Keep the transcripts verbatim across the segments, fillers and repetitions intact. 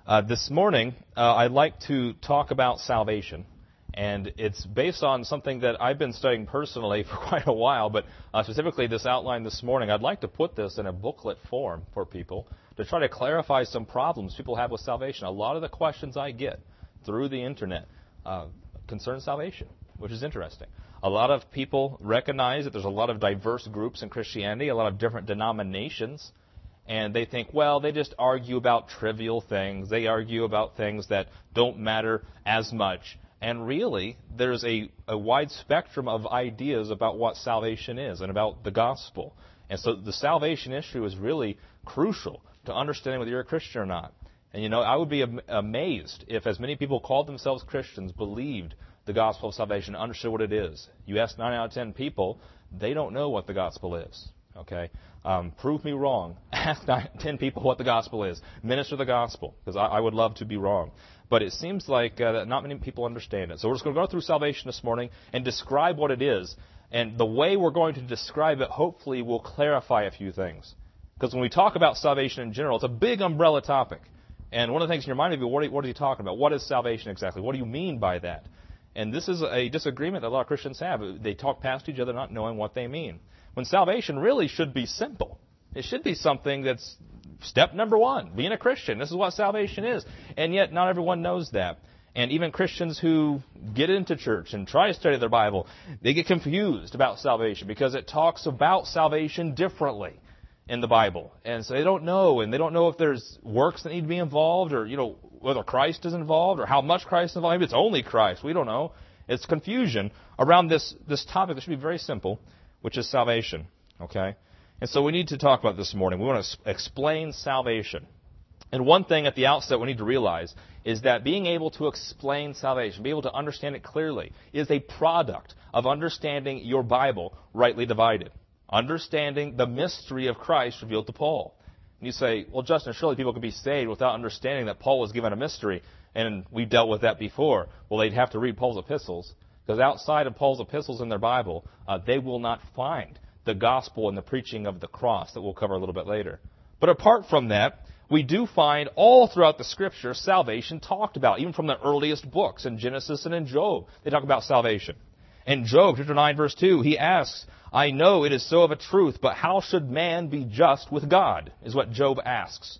Uh, this morning, uh, I'd like to talk about salvation, and it's based on something that I've been studying personally for quite a while, but uh, specifically this outline this morning. I'd like to put this in a booklet form for people to try to clarify some problems people have with salvation. A lot of the questions I get through the internet uh, concern salvation, which is interesting. A lot of people recognize that there's a lot of diverse groups in Christianity, a lot of different denominations, and they think, well, they just argue about trivial things. They argue about things that don't matter as much. And really, there's a, a wide spectrum of ideas about what salvation is and about the gospel. And so the salvation issue is really crucial to understanding whether you're a Christian or not. And, you know, I would be am- amazed if as many people called themselves Christians believed the gospel of salvation, understood what it is. You ask nine out of ten people, they don't know what the gospel is. Okay? Um, prove me wrong. Ask nine, ten people what the gospel is. Minister the gospel, because I, I would love to be wrong. But it seems like uh, that not many people understand it. So we're just going to go through salvation this morning and describe what it is. And the way we're going to describe it, hopefully, will clarify a few things. Because when we talk about salvation in general, it's a big umbrella topic. And one of the things in your mind would be, what are, what are you talking about? What is salvation exactly? What do you mean by that? And this is a disagreement that a lot of Christians have. They talk past each other not knowing what they mean. When salvation really should be simple. It should be something that's step number one, being a Christian. This is what salvation is. And yet not everyone knows that. And even Christians who get into church and try to study their Bible, they get confused about salvation because it talks about salvation differently in the Bible. And so they don't know, and they don't know if there's works that need to be involved, or, you know, whether Christ is involved, or how much Christ is involved. Maybe it's only Christ. We don't know. It's confusion around this, this topic that should be very simple, which is salvation. Okay? And so we need to talk about this morning. We want to explain salvation. And one thing at the outset we need to realize is that being able to explain salvation, be able to understand it clearly, is a product of understanding your Bible rightly divided. Understanding the mystery of Christ revealed to Paul. And you say, well, Justin, surely people can be saved without understanding that Paul was given a mystery, and we dealt with that before. Well, they'd have to read Paul's epistles, because outside of Paul's epistles in their Bible, uh, they will not find the gospel and the preaching of the cross that we'll cover a little bit later. But apart from that, we do find all throughout the Scripture salvation talked about, even from the earliest books in Genesis and in Job. They talk about salvation. In Job, chapter nine, verse two, he asks, I know it is so of a truth, but how should man be just with God? Is what Job asks.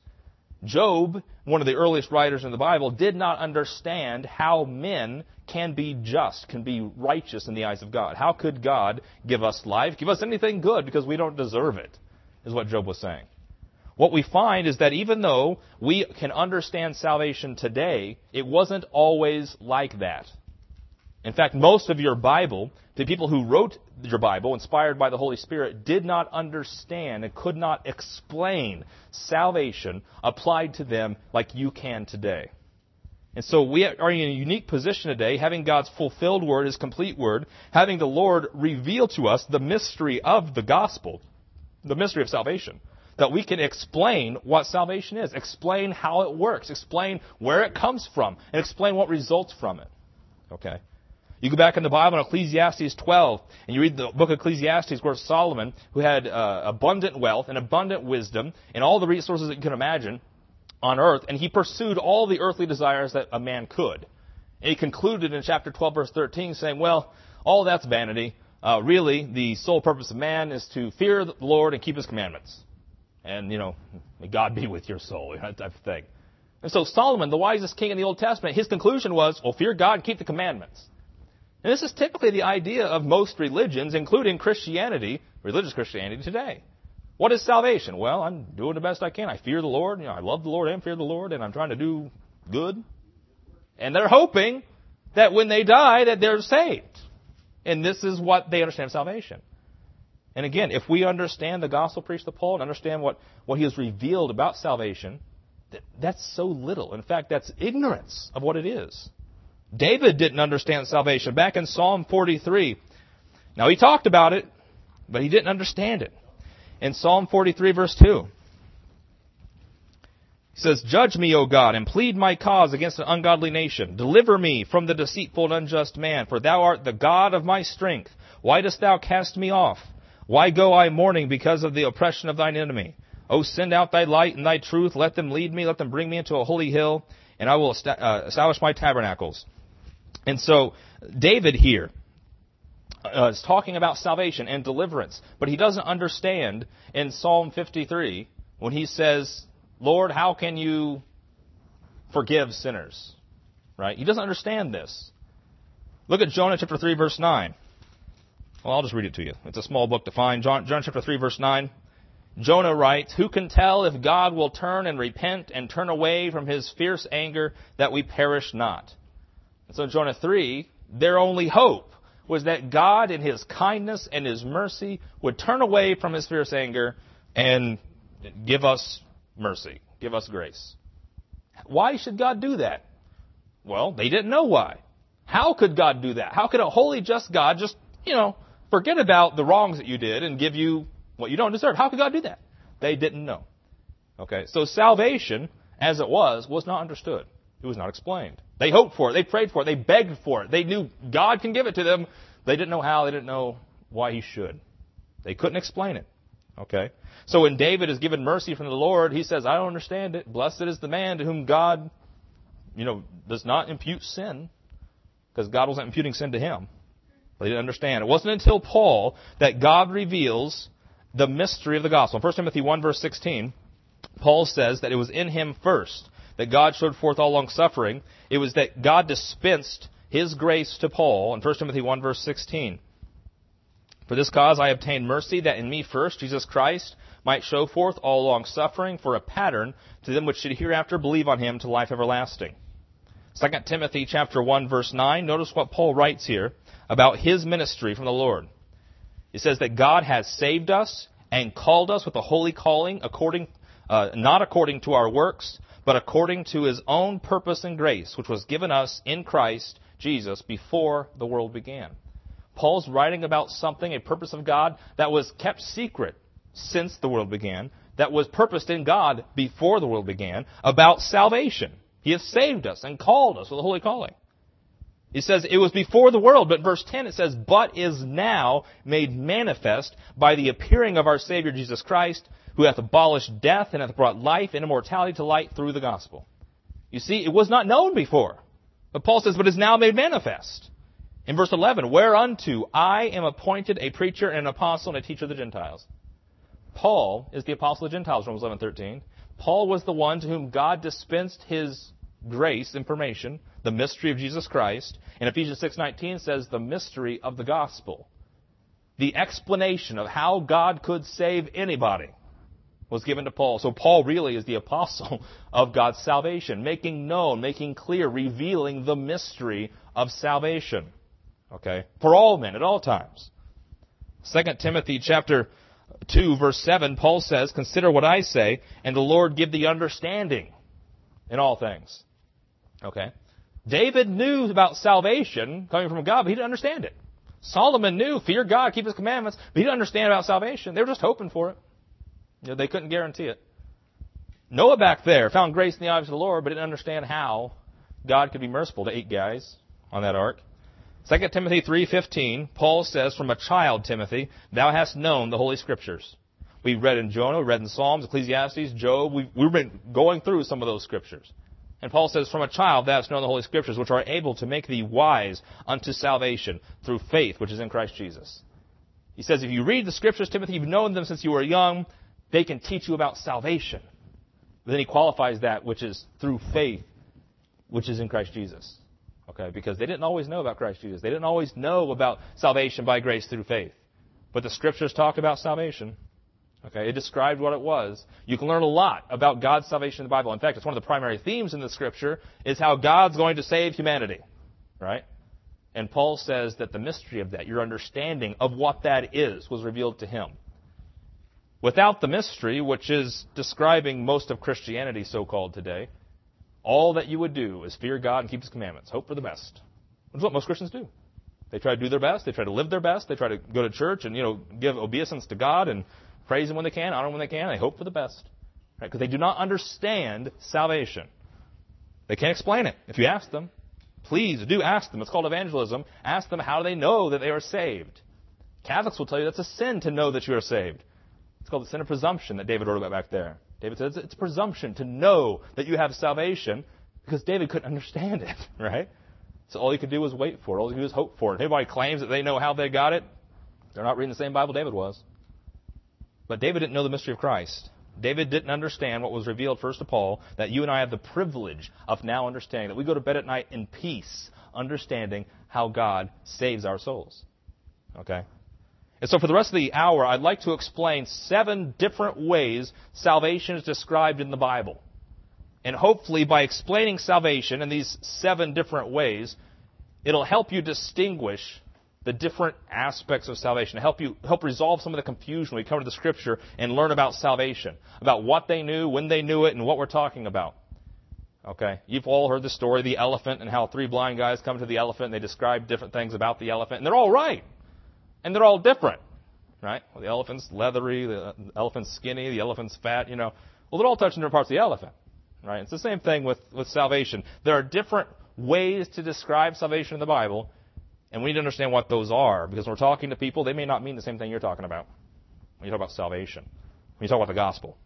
Job, one of the earliest writers in the Bible, did not understand how men can be just, can be righteous in the eyes of God. How could God give us life, give us anything good because we don't deserve it, is what Job was saying. What we find is that even though we can understand salvation today, it wasn't always like that. In fact, most of your Bible, the people who wrote your Bible, inspired by the Holy Spirit, did not understand and could not explain salvation applied to them like you can today. And so we are in a unique position today, having God's fulfilled Word, His complete Word, having the Lord reveal to us the mystery of the gospel, the mystery of salvation, that we can explain what salvation is, explain how it works, explain where it comes from, and explain what results from it. Okay? You go back in the Bible in Ecclesiastes twelve, and you read the book of Ecclesiastes where Solomon, who had uh, abundant wealth and abundant wisdom and all the resources that you can imagine on earth, and he pursued all the earthly desires that a man could. And he concluded in chapter twelve, verse thirteen, saying, well, all that's vanity. Uh, really, the sole purpose of man is to fear the Lord and keep His commandments. And, you know, may God be with your soul, that type of thing. And so Solomon, the wisest king in the Old Testament, his conclusion was, well, fear God and keep the commandments. And this is typically the idea of most religions, including Christianity, religious Christianity today. What is salvation? Well, I'm doing the best I can. I fear the Lord. You know, I love the Lord and fear the Lord, and I'm trying to do good. And they're hoping that when they die, that they're saved. And this is what they understand salvation. And again, if we understand the gospel preached to Paul and understand what, what he has revealed about salvation, that, that's so little. In fact, that's ignorance of what it is. David didn't understand salvation. Back in Psalm forty-three, now he talked about it, but he didn't understand it. In Psalm forty-three, verse two, he says, Judge me, O God, and plead my cause against an ungodly nation. Deliver me from the deceitful and unjust man, for thou art the God of my strength. Why dost thou cast me off? Why go I mourning because of the oppression of thine enemy? O send out thy light and thy truth. Let them lead me. Let them bring me into a holy hill, and I will establish my tabernacles. And so David here uh, is talking about salvation and deliverance, but he doesn't understand in Psalm fifty-three when he says, Lord, how can you forgive sinners? Right? He doesn't understand this. Look at Jonah chapter three, verse nine. Well, I'll just read it to you. It's a small book to find. John, John chapter three, verse nine. Jonah writes, who can tell if God will turn and repent and turn away from his fierce anger that we perish not? And so in Jonah three, their only hope was that God in his kindness and his mercy would turn away from his fierce anger and give us mercy, give us grace. Why should God do that? Well, they didn't know why. How could God do that? How could a holy, just God just, you know, forget about the wrongs that you did and give you what you don't deserve? How could God do that? They didn't know. Okay, so salvation, as it was, was not understood. It was not explained. They hoped for it. They prayed for it. They begged for it. They knew God can give it to them. They didn't know how. They didn't know why he should. They couldn't explain it. Okay, so when David is given mercy from the Lord, he says, I don't understand it. Blessed is the man to whom God, you know, does not impute sin, because God wasn't imputing sin to him. They didn't understand. It wasn't until Paul that God reveals the mystery of the gospel. In First Timothy one, verse sixteen, Paul says that it was in him first that God showed forth all long suffering. It was that God dispensed his grace to Paul in First Timothy one, verse sixteen. For this cause I obtained mercy, that in me first Jesus Christ might show forth all long suffering for a pattern to them which should hereafter believe on him to life everlasting. Second Timothy chapter one, verse nine, notice what Paul writes here about his ministry from the Lord. He says that God has saved us and called us with a holy calling, according, uh, not according to our works, but according to his own purpose and grace, which was given us in Christ Jesus before the world began. Paul's writing about something, a purpose of God, that was kept secret since the world began, that was purposed in God before the world began, about salvation. He has saved us and called us with a holy calling. He says it was before the world, but verse ten it says, but is now made manifest by the appearing of our Savior Jesus Christ, who hath abolished death and hath brought life and immortality to light through the gospel. You see, it was not known before. But Paul says, but is now made manifest. In verse eleven, whereunto I am appointed a preacher and an apostle and a teacher of the Gentiles. Paul is the apostle of the Gentiles, Romans eleven thirteen. Paul was the one to whom God dispensed his grace, information, the mystery of Jesus Christ. And Ephesians six nineteen says the mystery of the gospel. The explanation of how God could save anybody was given to Paul. So Paul really is the apostle of God's salvation, making known, making clear, revealing the mystery of salvation. Okay? For all men, at all times. Second Timothy chapter two, verse seven, Paul says, consider what I say, and the Lord give thee understanding in all things. Okay? David knew about salvation coming from God, but he didn't understand it. Solomon knew, fear God, keep his commandments, but he didn't understand about salvation. They were just hoping for it. You know, they couldn't guarantee it. Noah back there found grace in the eyes of the Lord, but didn't understand how God could be merciful to eight guys on that ark. Second Timothy three fifteen, Paul says, from a child, Timothy, thou hast known the Holy Scriptures. We read in Jonah, we read in Psalms, Ecclesiastes, Job. We've, we've been going through some of those Scriptures. And Paul says, from a child thou hast known the Holy Scriptures, which are able to make thee wise unto salvation through faith, which is in Christ Jesus. He says, if you read the Scriptures, Timothy, you've known them since you were young, they can teach you about salvation. But then he qualifies that, which is through faith, which is in Christ Jesus. Okay, because they didn't always know about Christ Jesus. They didn't always know about salvation by grace through faith. But the Scriptures talk about salvation. Okay, it described what it was. You can learn a lot about God's salvation in the Bible. In fact, it's one of the primary themes in the Scripture is how God's going to save humanity. Right? And Paul says that the mystery of that, your understanding of what that is, was revealed to him. Without the mystery, which is describing most of Christianity so-called today, all that you would do is fear God and keep His commandments. Hope for the best. Which is what most Christians do. They try to do their best. They try to live their best. They try to go to church and, you know, give obeisance to God and praise Him when they can, honor Him when they can. They hope for the best. Right? Because they do not understand salvation. They can't explain it. If you ask them, please do ask them. It's called evangelism. Ask them how do they know that they are saved. Catholics will tell you that's a sin to know that you are saved. It's called the sin of presumption that David wrote about back there. David says it's presumption to know that you have salvation because David couldn't understand it, right? So all you could do was wait for it. All you could do is hope for it. If anybody claims that they know how they got it, they're not reading the same Bible David was. But David didn't know the mystery of Christ. David didn't understand what was revealed first to Paul, that you and I have the privilege of now understanding, that we go to bed at night in peace, understanding how God saves our souls. Okay? And so for the rest of the hour, I'd like to explain seven different ways salvation is described in the Bible. And hopefully by explaining salvation in these seven different ways, it'll help you distinguish the different aspects of salvation, help you help resolve some of the confusion when we come to the Scripture and learn about salvation, about what they knew, when they knew it, and what we're talking about. Okay, you've all heard the story of the elephant and how three blind guys come to the elephant and they describe different things about the elephant, and they're all right, and they're all different, right? Well, the elephant's leathery, the elephant's skinny, the elephant's fat, you know. Well, they're all touching different parts of the elephant, right? It's the same thing with, with salvation. There are different ways to describe salvation in the Bible, and we need to understand what those are, because when we're talking to people, they may not mean the same thing you're talking about when you talk about salvation, when you talk about the gospel.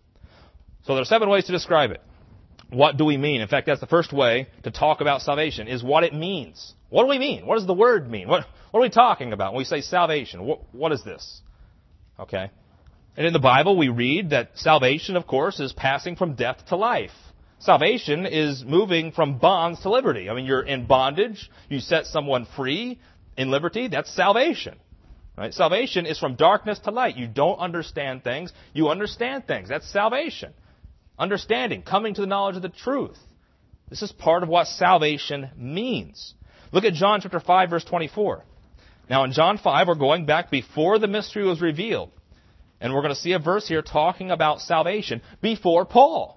So there are seven ways to describe it. What do we mean? In fact, that's the first way to talk about salvation, is what it means. What do we mean? What does the word mean? What, what are we talking about when we say salvation? What, what is this? Okay. And in the Bible, we read that salvation, of course, is passing from death to life. Salvation is moving from bonds to liberty. I mean, you're in bondage. You set someone free in liberty. That's salvation. Right? Salvation is from darkness to light. You don't understand things. You understand things. That's salvation. Understanding, coming to the knowledge of the truth. This is part of what salvation means. Look at John chapter five, verse twenty-four. Now in John five, we're going back before the mystery was revealed. And we're going to see a verse here talking about salvation before Paul.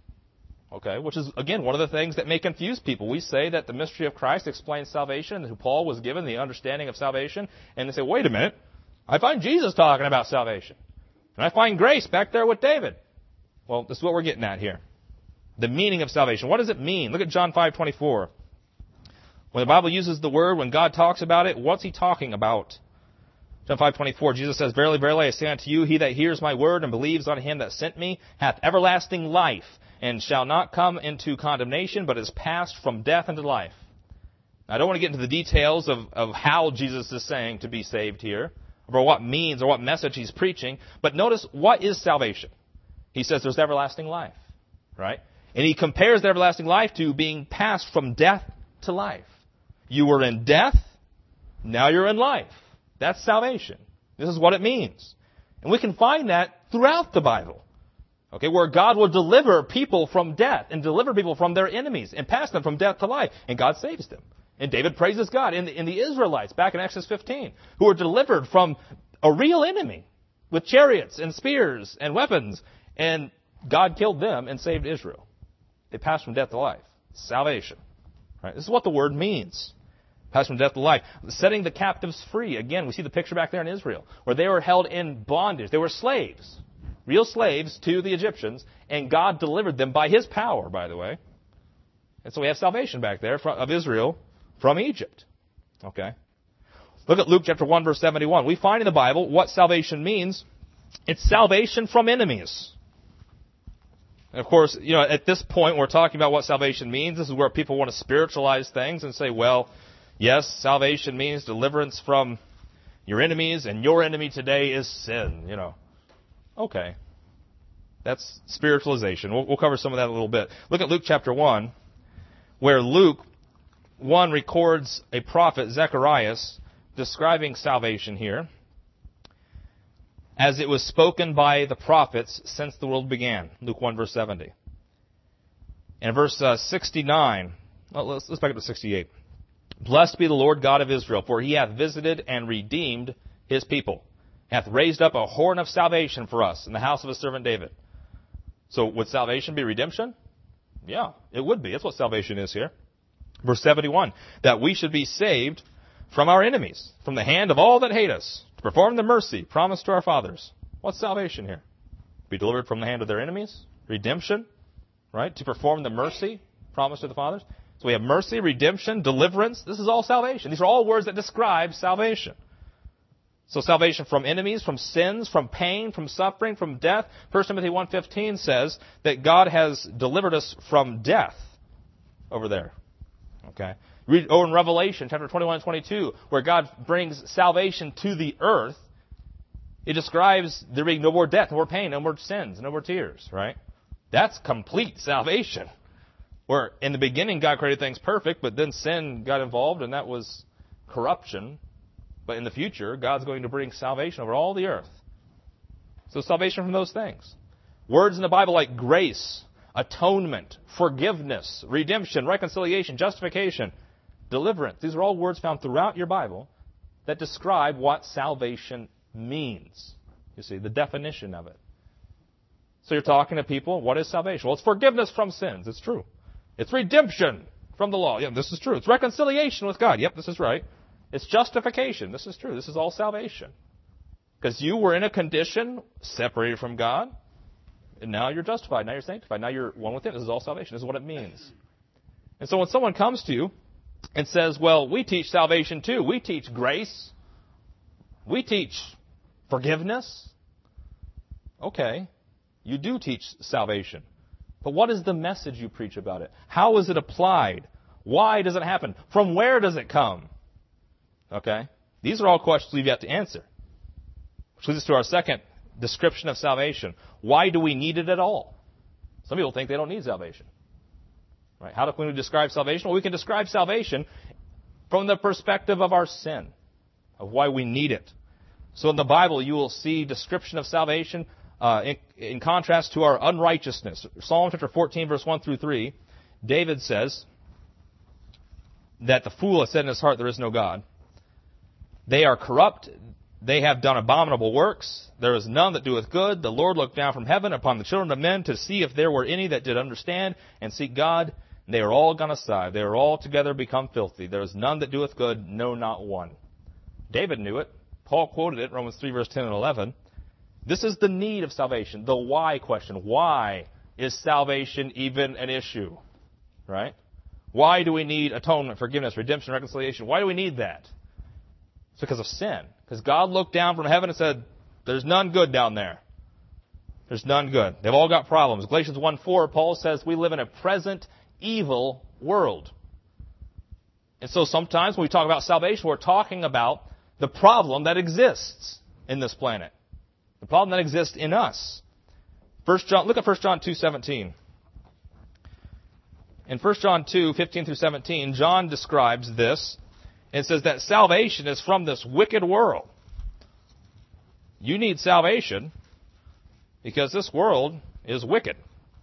Okay, which is, again, one of the things that may confuse people. We say that the mystery of Christ explains salvation, and Paul was given the understanding of salvation. And they say, wait a minute, I find Jesus talking about salvation. And I find grace back there with David. Well, this is what we're getting at here. The meaning of salvation. What does it mean? Look at John five twenty-four. When the Bible uses the word, when God talks about it, what's he talking about? John five twenty-four, Jesus says, Verily, verily, I say unto you, he that hears my word and believes on him that sent me hath everlasting life, and shall not come into condemnation, but is passed from death into life. Now, I don't want to get into the details of, of how Jesus is saying to be saved here, or what means or what message he's preaching, but notice, what is salvation? He says there's everlasting life, right? And he compares the everlasting life to being passed from death to life. You were in death, now you're in life. That's salvation. This is what it means. And we can find that throughout the Bible. Okay, where God will deliver people from death and deliver people from their enemies and pass them from death to life. And God saves them. And David praises God. In the, in the Israelites, back in Exodus fifteen, who were delivered from a real enemy with chariots and spears and weapons. And God killed them and saved Israel. They passed from death to life. Salvation. Right? This is what the word means. Passed from death to life. Setting the captives free. Again, we see the picture back there in Israel, where they were held in bondage. They were slaves. Real slaves to the Egyptians. And God delivered them by his power, by the way. And so we have salvation back there of Israel from Egypt. Okay. Look at Luke chapter one, verse seventy-one. We find in the Bible what salvation means. It's salvation from enemies. And of course, you know, at this point, we're talking about what salvation means. This is where people want to spiritualize things and say, well, yes, salvation means deliverance from your enemies, and your enemy today is sin, you know. Okay. That's spiritualization. We'll, we'll cover some of that in a little bit. Look at Luke chapter one, where Luke one records a prophet, Zacharias, describing salvation here, as it was spoken by the prophets since the world began. Luke one, verse seventy. And verse uh, sixty-nine, well, let's, let's back up to sixty-eight. Blessed be the Lord God of Israel, for he hath visited and redeemed his people, hath raised up a horn of salvation for us in the house of his servant David. So would salvation be redemption? Yeah, it would be. That's what salvation is here. Verse seventy-one, that we should be saved from our enemies, from the hand of all that hate us, to perform the mercy promised to our fathers. What's salvation here? Be delivered from the hand of their enemies? Redemption, right? To perform the mercy promised to the fathers. So we have mercy, redemption, deliverance. This is all salvation. These are all words that describe salvation. So salvation from enemies, from sins, from pain, from suffering, from death. First Timothy one fifteen says that God has delivered us from death over there. Okay. Read over in Revelation chapter twenty-one and twenty-two, where God brings salvation to the earth. It describes there being no more death, no more pain, no more sins, no more tears, right? That's complete salvation. Where in the beginning God created things perfect, but then sin got involved and that was corruption. But in the future, God's going to bring salvation over all the earth. So salvation from those things. Words in the Bible like grace, atonement, forgiveness, redemption, reconciliation, justification, deliverance. These are all words found throughout your Bible that describe what salvation means. You see, the definition of it. So you're talking to people, what is salvation? Well, it's forgiveness from sins. It's true. It's redemption from the law. Yeah, this is true. It's reconciliation with God. Yep, this is right. It's justification. This is true. This is all salvation. Because you were in a condition separated from God, and now you're justified. Now you're sanctified. Now you're one with Him. This is all salvation. This is what it means. And so when someone comes to you and says, well, we teach salvation too. We teach grace. We teach forgiveness. Okay, you do teach salvation. But what is the message you preach about it? How is it applied? Why does it happen? From where does it come? Okay? These are all questions we've yet to answer. Which leads us to our second description of salvation. Why do we need it at all? Some people think they don't need salvation. Right? How can we describe salvation? Well, we can describe salvation from the perspective of our sin, of why we need it. So in the Bible, you will see description of salvation uh, in, in contrast to our unrighteousness. Psalm chapter fourteen, verse one through three, David says that the fool has said in his heart, there is no God. They are corrupt. They have done abominable works. There is none that doeth good. The Lord looked down from heaven upon the children of men to see if there were any that did understand and seek God. And they are all gone aside. They are all together become filthy. There is none that doeth good, no, not one. David knew it. Paul quoted it, Romans three, verse ten and eleven. This is the need of salvation, the why question. Why is salvation even an issue? Right? Why do we need atonement, forgiveness, redemption, reconciliation? Why do we need that? It's because of sin. Because God looked down from heaven and said, there's none good down there. There's none good. They've all got problems. Galatians one four, Paul says we live in a present evil world. And so sometimes when we talk about salvation, we're talking about the problem that exists in this planet. The problem that exists in us. First John, look at First John two seventeen. In First John two fifteen through seventeen, John describes this. It says that salvation is from this wicked world. You need salvation because this world is wicked.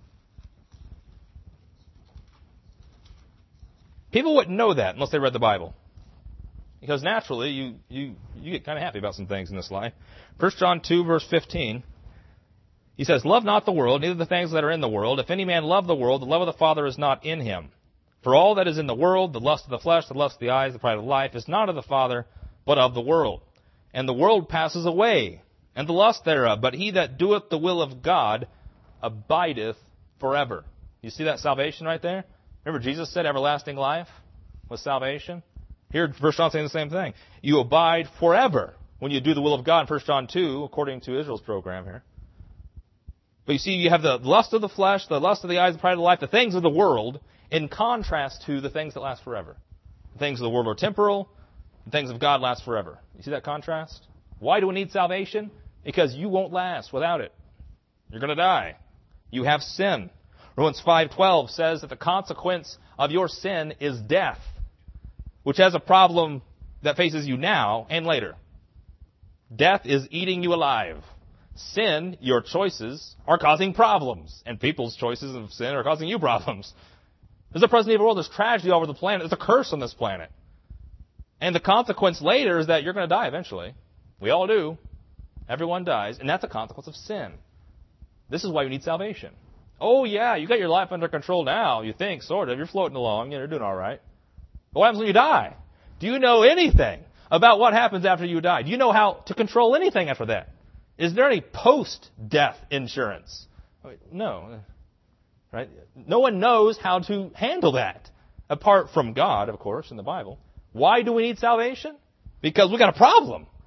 People wouldn't know that unless they read the Bible. Because naturally, you, you, you get kind of happy about some things in this life. First John two, verse fifteen, he says, love not the world, neither the things that are in the world. If any man love the world, the love of the Father is not in him. For all that is in the world, the lust of the flesh, the lust of the eyes, the pride of life, is not of the Father, but of the world. And the world passes away, and the lust thereof. But he that doeth the will of God abideth forever. You see that salvation right there? Remember Jesus said everlasting life was salvation? Here, First John saying the same thing. You abide forever when you do the will of God in First John two, according to Israel's program here. But you see, you have the lust of the flesh, the lust of the eyes, the pride of life, the things of the world, in contrast to the things that last forever. The things of the world are temporal, the things of God last forever. You see that contrast? Why do we need salvation? Because you won't last without it. You're going to die. You have sin. Romans five twelve says that the consequence of your sin is death, which has a problem that faces you now and later. Death is eating you alive. Sin, your choices, are causing problems. And people's choices of sin are causing you problems. There's a present evil world. There's tragedy all over the planet. There's a curse on this planet. And the consequence later is that you're going to die eventually. We all do. Everyone dies. And that's a consequence of sin. This is why you need salvation. Oh, yeah, you got your life under control now. You think, sort of. You're floating along. You're doing all right. But what happens when you die? Do you know anything about what happens after you die? Do you know how to control anything after that? Is there any post-death insurance? No. Right? No one knows how to handle that, apart from God, of course, in the Bible. Why do we need salvation? Because we got a problem.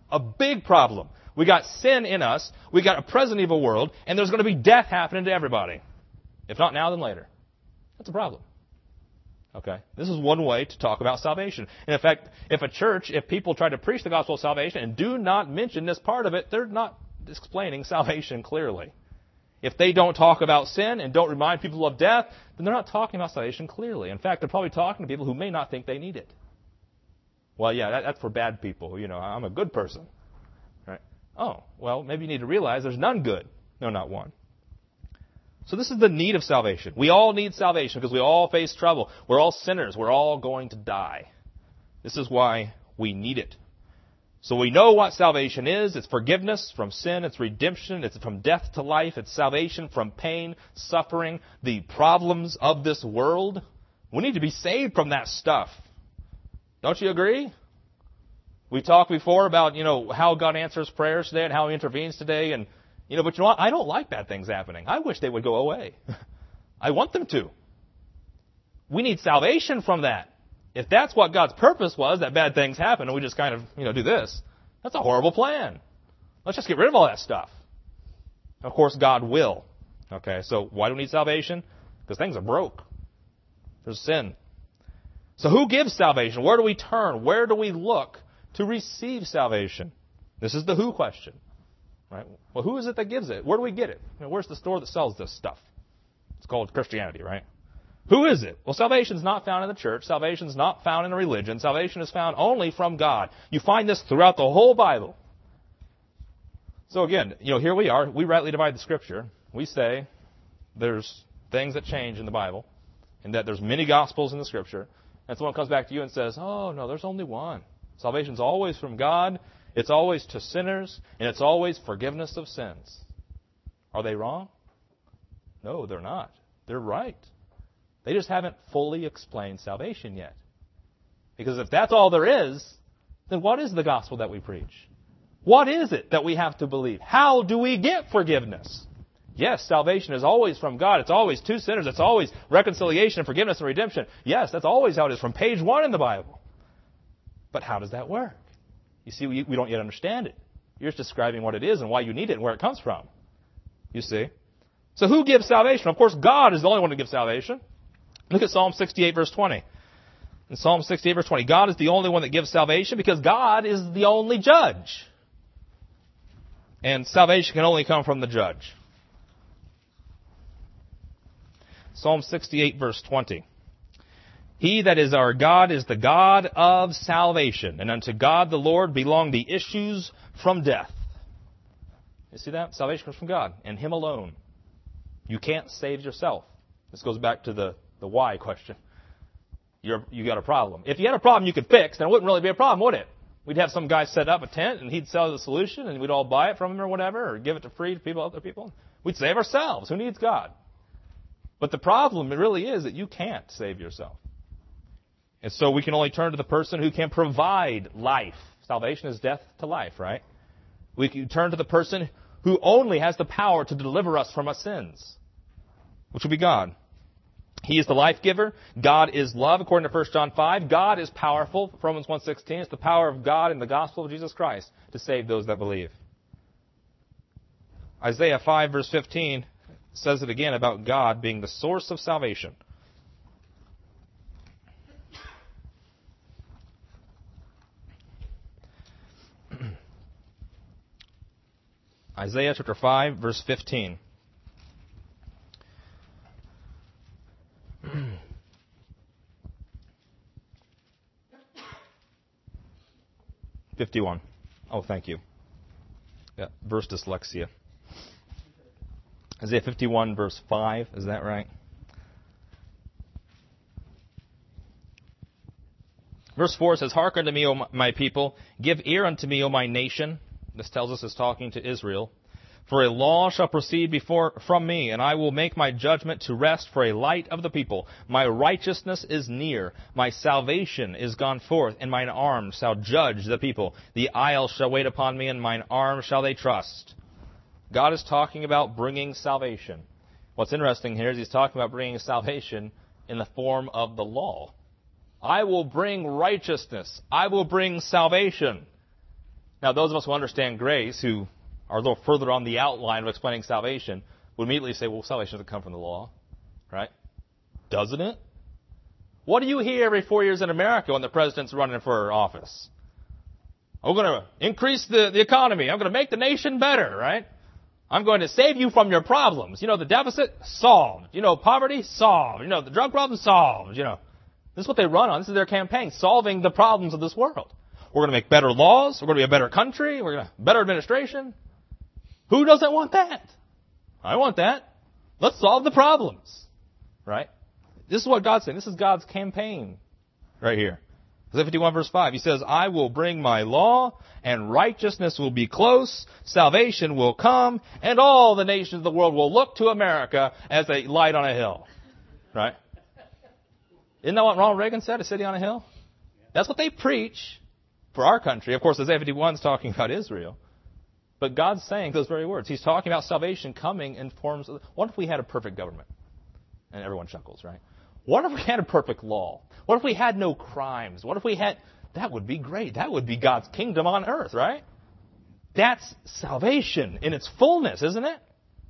A big problem. We got sin in us, we got a present evil world, and there's going to be death happening to everybody. If not now, then later. That's a problem. Okay? This is one way to talk about salvation. And in fact, if a church, if people try to preach the gospel of salvation and do not mention this part of it, they're not explaining salvation clearly. If they don't talk about sin and don't remind people of death, then they're not talking about salvation clearly. In fact, they're probably talking to people who may not think they need it. Well, yeah, that, that's for bad people. You know, I'm a good person. Right? Oh, well, maybe you need to realize there's none good. No, not one. So this is the need of salvation. We all need salvation because we all face trouble. We're all sinners. We're all going to die. This is why we need it. So we know what salvation is. It's forgiveness from sin. It's redemption. It's from death to life. It's salvation from pain, suffering, the problems of this world. We need to be saved from that stuff. Don't you agree? We talked before about, you know, how God answers prayers today and how He intervenes today. And, you know, but you know what? I don't like bad things happening. I wish they would go away. I want them to. We need salvation from that. If that's what God's purpose was, that bad things happen and we just kind of, you know, do this, that's a horrible plan. Let's just get rid of all that stuff. Of course, God will. Okay, so why do we need salvation? Because things are broke. There's sin. So who gives salvation? Where do we turn? Where do we look to receive salvation? This is the who question. Right? Well, who is it that gives it? Where do we get it? You know, where's the store that sells this stuff? It's called Christianity, right? Who is it? Well, salvation is not found in the church. Salvation is not found in a religion. Salvation is found only from God. You find this throughout the whole Bible. So again, you know, here we are. We rightly divide the Scripture. We say there's things that change in the Bible and that there's many Gospels in the Scripture. And someone comes back to you and says, oh, no, there's only one. Salvation's always from God. It's always to sinners. And it's always forgiveness of sins. Are they wrong? No, they're not. They're right. They just haven't fully explained salvation yet. Because if that's all there is, then what is the gospel that we preach? What is it that we have to believe? How do we get forgiveness? Yes, salvation is always from God. It's always to sinners. It's always reconciliation, forgiveness, and redemption. Yes, that's always how it is from page one in the Bible. But how does that work? You see, we, we don't yet understand it. You're just describing what it is and why you need it and where it comes from. You see? So who gives salvation? Of course, God is the only one who gives salvation. Look at Psalm sixty-eight, verse twenty. In Psalm sixty-eight, verse twenty, God is the only one that gives salvation because God is the only judge. And salvation can only come from the judge. Psalm sixty-eight, verse twenty. He that is our God is the God of salvation, and unto God the Lord belong the issues from death. You see that? Salvation comes from God, and Him alone. You can't save yourself. This goes back to the, the why question. You're, you got a problem. If you had a problem you could fix, then it wouldn't really be a problem, would it? We'd have some guy set up a tent, and he'd sell the solution, and we'd all buy it from him or whatever, or give it to free to people, other people. We'd save ourselves. Who needs God? But the problem really is that you can't save yourself. And so we can only turn to the person who can provide life. Salvation is death to life, right? We can turn to the person who only has the power to deliver us from our sins, which will be God. He is the life giver. God is love, according to First John five. God is powerful. Romans one sixteen. It's the power of God in the gospel of Jesus Christ to save those that believe. Isaiah five, verse fifteen says it again about God being the source of salvation. Isaiah chapter five, verse fifteen. fifty-one. Oh, thank you. Yeah, verse dyslexia. Isaiah fifty-one, verse five. Is that right? Verse four says, Hearken unto me, O my people. Give ear unto me, O my nation. This tells us it's talking to Israel. For a law shall proceed before from me, and I will make my judgment to rest for a light of the people. My righteousness is near. My salvation is gone forth, and mine arm shall judge the people. The isles shall wait upon me, and mine arm shall they trust. God is talking about bringing salvation. What's interesting here is He's talking about bringing salvation in the form of the law. I will bring righteousness. I will bring salvation. Now, those of us who understand grace, who are a little further on the outline of explaining salvation, would immediately say, well, salvation doesn't come from the law, right? Doesn't it? What do you hear every four years in America when the president's running for office? I'm going to increase the, the economy. I'm going to make the nation better, right? I'm going to save you from your problems. You know, the deficit, solved. You know, poverty, solved. You know, the drug problem, solved. You know, this is what they run on. This is their campaign, solving the problems of this world. We're going to make better laws. We're going to be a better country. We're going to better administration. Who doesn't want that? I want that. Let's solve the problems, right? This is what God's saying. This is God's campaign right here. Isaiah fifty-one verse five, he says, I will bring my law, and righteousness will be close, salvation will come, and all the nations of the world will look to America as a light on a hill. Right? Isn't that what Ronald Reagan said, a city on a hill? That's what they preach for our country. Of course, Isaiah fifty-one is talking about Israel. But God's saying those very words. He's talking about salvation coming in forms of... What if we had a perfect government? And everyone chuckles, right? What if we had a perfect law? What if we had no crimes? What if we had... That would be great. That would be God's kingdom on earth, right? That's salvation in its fullness, isn't it?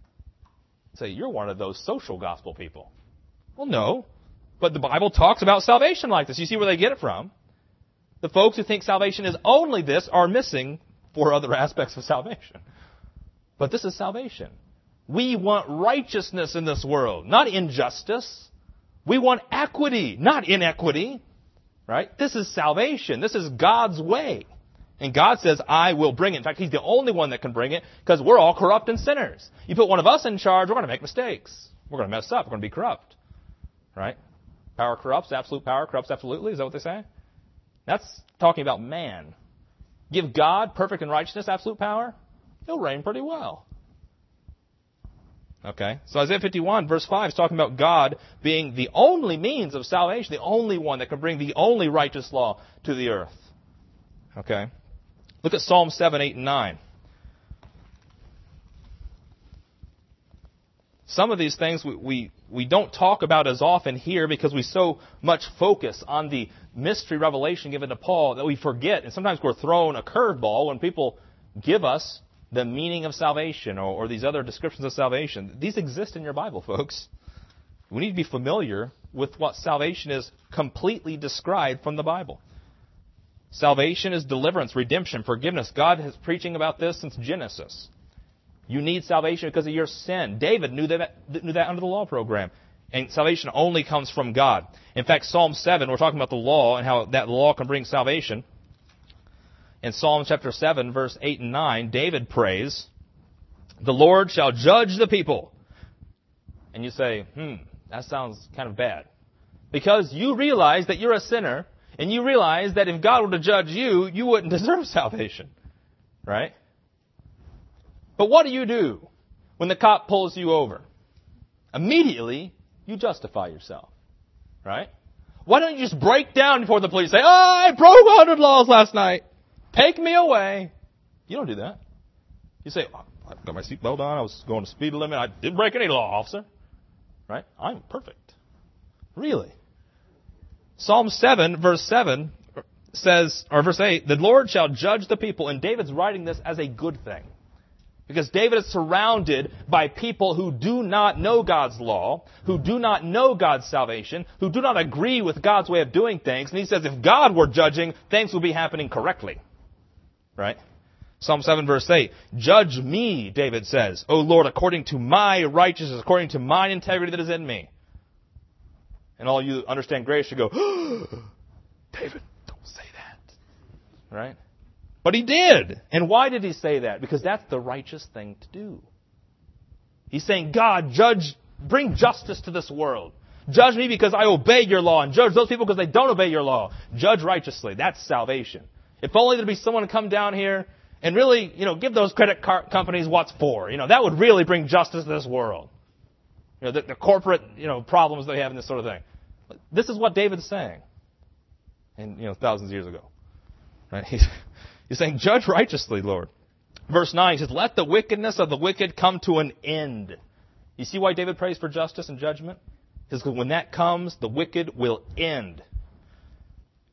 Say, you're one of those social gospel people. Well, no. But the Bible talks about salvation like this. You see where they get it from? The folks who think salvation is only this are missing four other aspects of salvation. But this is salvation. We want righteousness in this world, not injustice. We want equity, not inequity, right? This is salvation. This is God's way. And God says, I will bring it. In fact, He's the only one that can bring it because we're all corrupt and sinners. You put one of us in charge, we're going to make mistakes. We're going to mess up. We're going to be corrupt, right? Power corrupts. Absolute power corrupts absolutely. Is that what they say? That's talking about man. Give God perfect and righteousness, absolute power, He'll reign pretty well. Okay, so Isaiah fifty-one, verse five, is talking about God being the only means of salvation, the only one that can bring the only righteous law to the earth. Okay, look at Psalm seven, eight, and nine. Some of these things we, we, we don't talk about as often here because we so much focus on the mystery revelation given to Paul that we forget. And sometimes we're thrown a curveball when people give us the meaning of salvation or, or these other descriptions of salvation. These exist in your Bible, folks. We need to be familiar with what salvation is completely described from the Bible. Salvation is deliverance, redemption, forgiveness. God is preaching about this since Genesis. You need salvation because of your sin. David knew that, knew that under the law program. And salvation only comes from God. In fact, Psalm seven, we're talking about the law and how that law can bring salvation. In Psalm chapter seven, verse eight and nine, David prays, the Lord shall judge the people. And you say, hmm, that sounds kind of bad. Because you realize that you're a sinner, and you realize that if God were to judge you, you wouldn't deserve salvation. Right? But what do you do when the cop pulls you over? Immediately, you justify yourself. Right? Why don't you just break down before the police say, oh, I broke one hundred laws last night. Take me away. You don't do that. You say, oh, I've got my seatbelt on. I was going to speed limit. I didn't break any law, officer. Right? I'm perfect. Really? Psalm seven, verse seven says, or verse eight, the Lord shall judge the people. And David's writing this as a good thing. Because David is surrounded by people who do not know God's law, who do not know God's salvation, who do not agree with God's way of doing things. And he says if God were judging, things would be happening correctly. Right? Psalm seven verse eight. Judge me, David says, O Lord, according to my righteousness, according to mine integrity that is in me. And all you understand grace should go, oh, David, don't say that. Right? But he did. And why did he say that? Because that's the righteous thing to do. He's saying, God, judge, bring justice to this world. Judge me because I obey your law, and judge those people because they don't obey your law. Judge righteously. That's salvation. If only there'd be someone to come down here and really, you know, give those credit card companies what's for. You know, that would really bring justice to this world. You know, the, the corporate, you know, problems they have in this sort of thing. This is what David's saying. And, you know, thousands of years ago. Right? He's, he's saying, judge righteously, Lord. Verse nine, he says, let the wickedness of the wicked come to an end. You see why David prays for justice and judgment? Because when that comes, the wicked will end.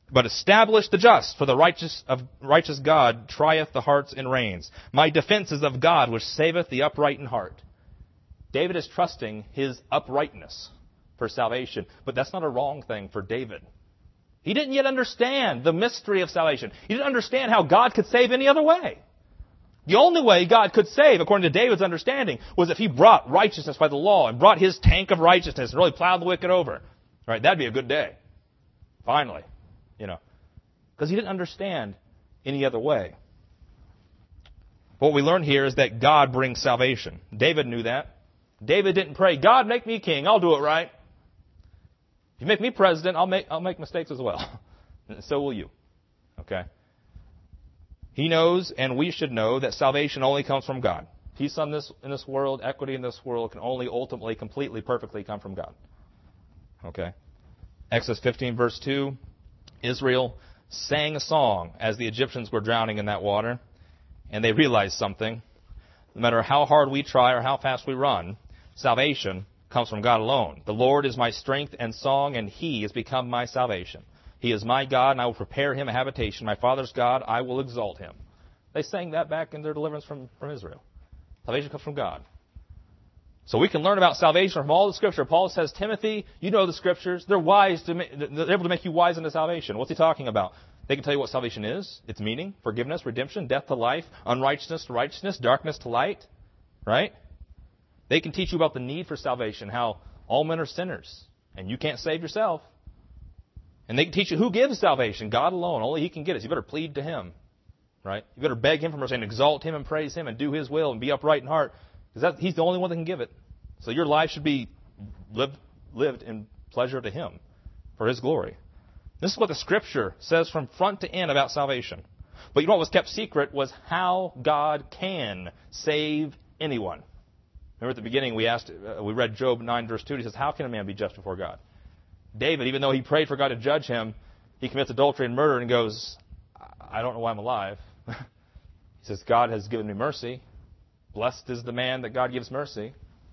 but establish the just, for the righteous of righteous God trieth the hearts and reins. My defense is of God, which saveth the upright in heart. David is trusting his uprightness for salvation, but that's not a wrong thing for David. He didn't yet understand the mystery of salvation. He didn't understand how God could save any other way. The only way God could save, according to David's understanding, was if he brought righteousness by the law and brought his tank of righteousness and really plowed the wicked over. Right? That'd be a good day. Finally. You know. Because he didn't understand any other way. What we learn here is that God brings salvation. David knew that. David didn't pray, God, make me king. I'll do it right. If you make me president, I'll make, I'll make mistakes as well. And so will you. Okay? He knows, and we should know, that salvation only comes from God. Peace on this, in this world, equity in this world can only ultimately, completely, perfectly come from God. Okay? Exodus fifteen, verse two, Israel sang a song as the Egyptians were drowning in that water, and they realized something. No matter how hard we try or how fast we run, salvation comes from God alone. The Lord is my strength and song, and He has become my salvation. He is my God, and I will prepare Him a habitation. My Father's God, I will exalt Him. They sang that back in their deliverance from, from Israel. Salvation comes from God. So we can learn about salvation from all the Scripture. Paul says, Timothy, you know the Scriptures. They're wise to make, they're able to make you wise into salvation. What's he talking about? They can tell you what salvation is, its meaning, forgiveness, redemption, death to life, unrighteousness to righteousness, darkness to light. Right? They can teach you about the need for salvation, how all men are sinners, and you can't save yourself. And they can teach you who gives salvation. God alone. Only He can get it. So you better plead to Him. Right? You better beg Him for mercy and exalt Him and praise Him and do His will and be upright in heart. Because He's the only one that can give it. So your life should be lived, lived in pleasure to Him for His glory. This is what the Scripture says from front to end about salvation. But you know what was kept secret was how God can save anyone. Remember at the beginning we asked, uh, we read Job nine verse two. He says, how can a man be just before God? David, even though he prayed for God to judge him, he commits adultery and murder and goes, I don't know why I'm alive. He says, God has given me mercy. Blessed is the man that God gives mercy.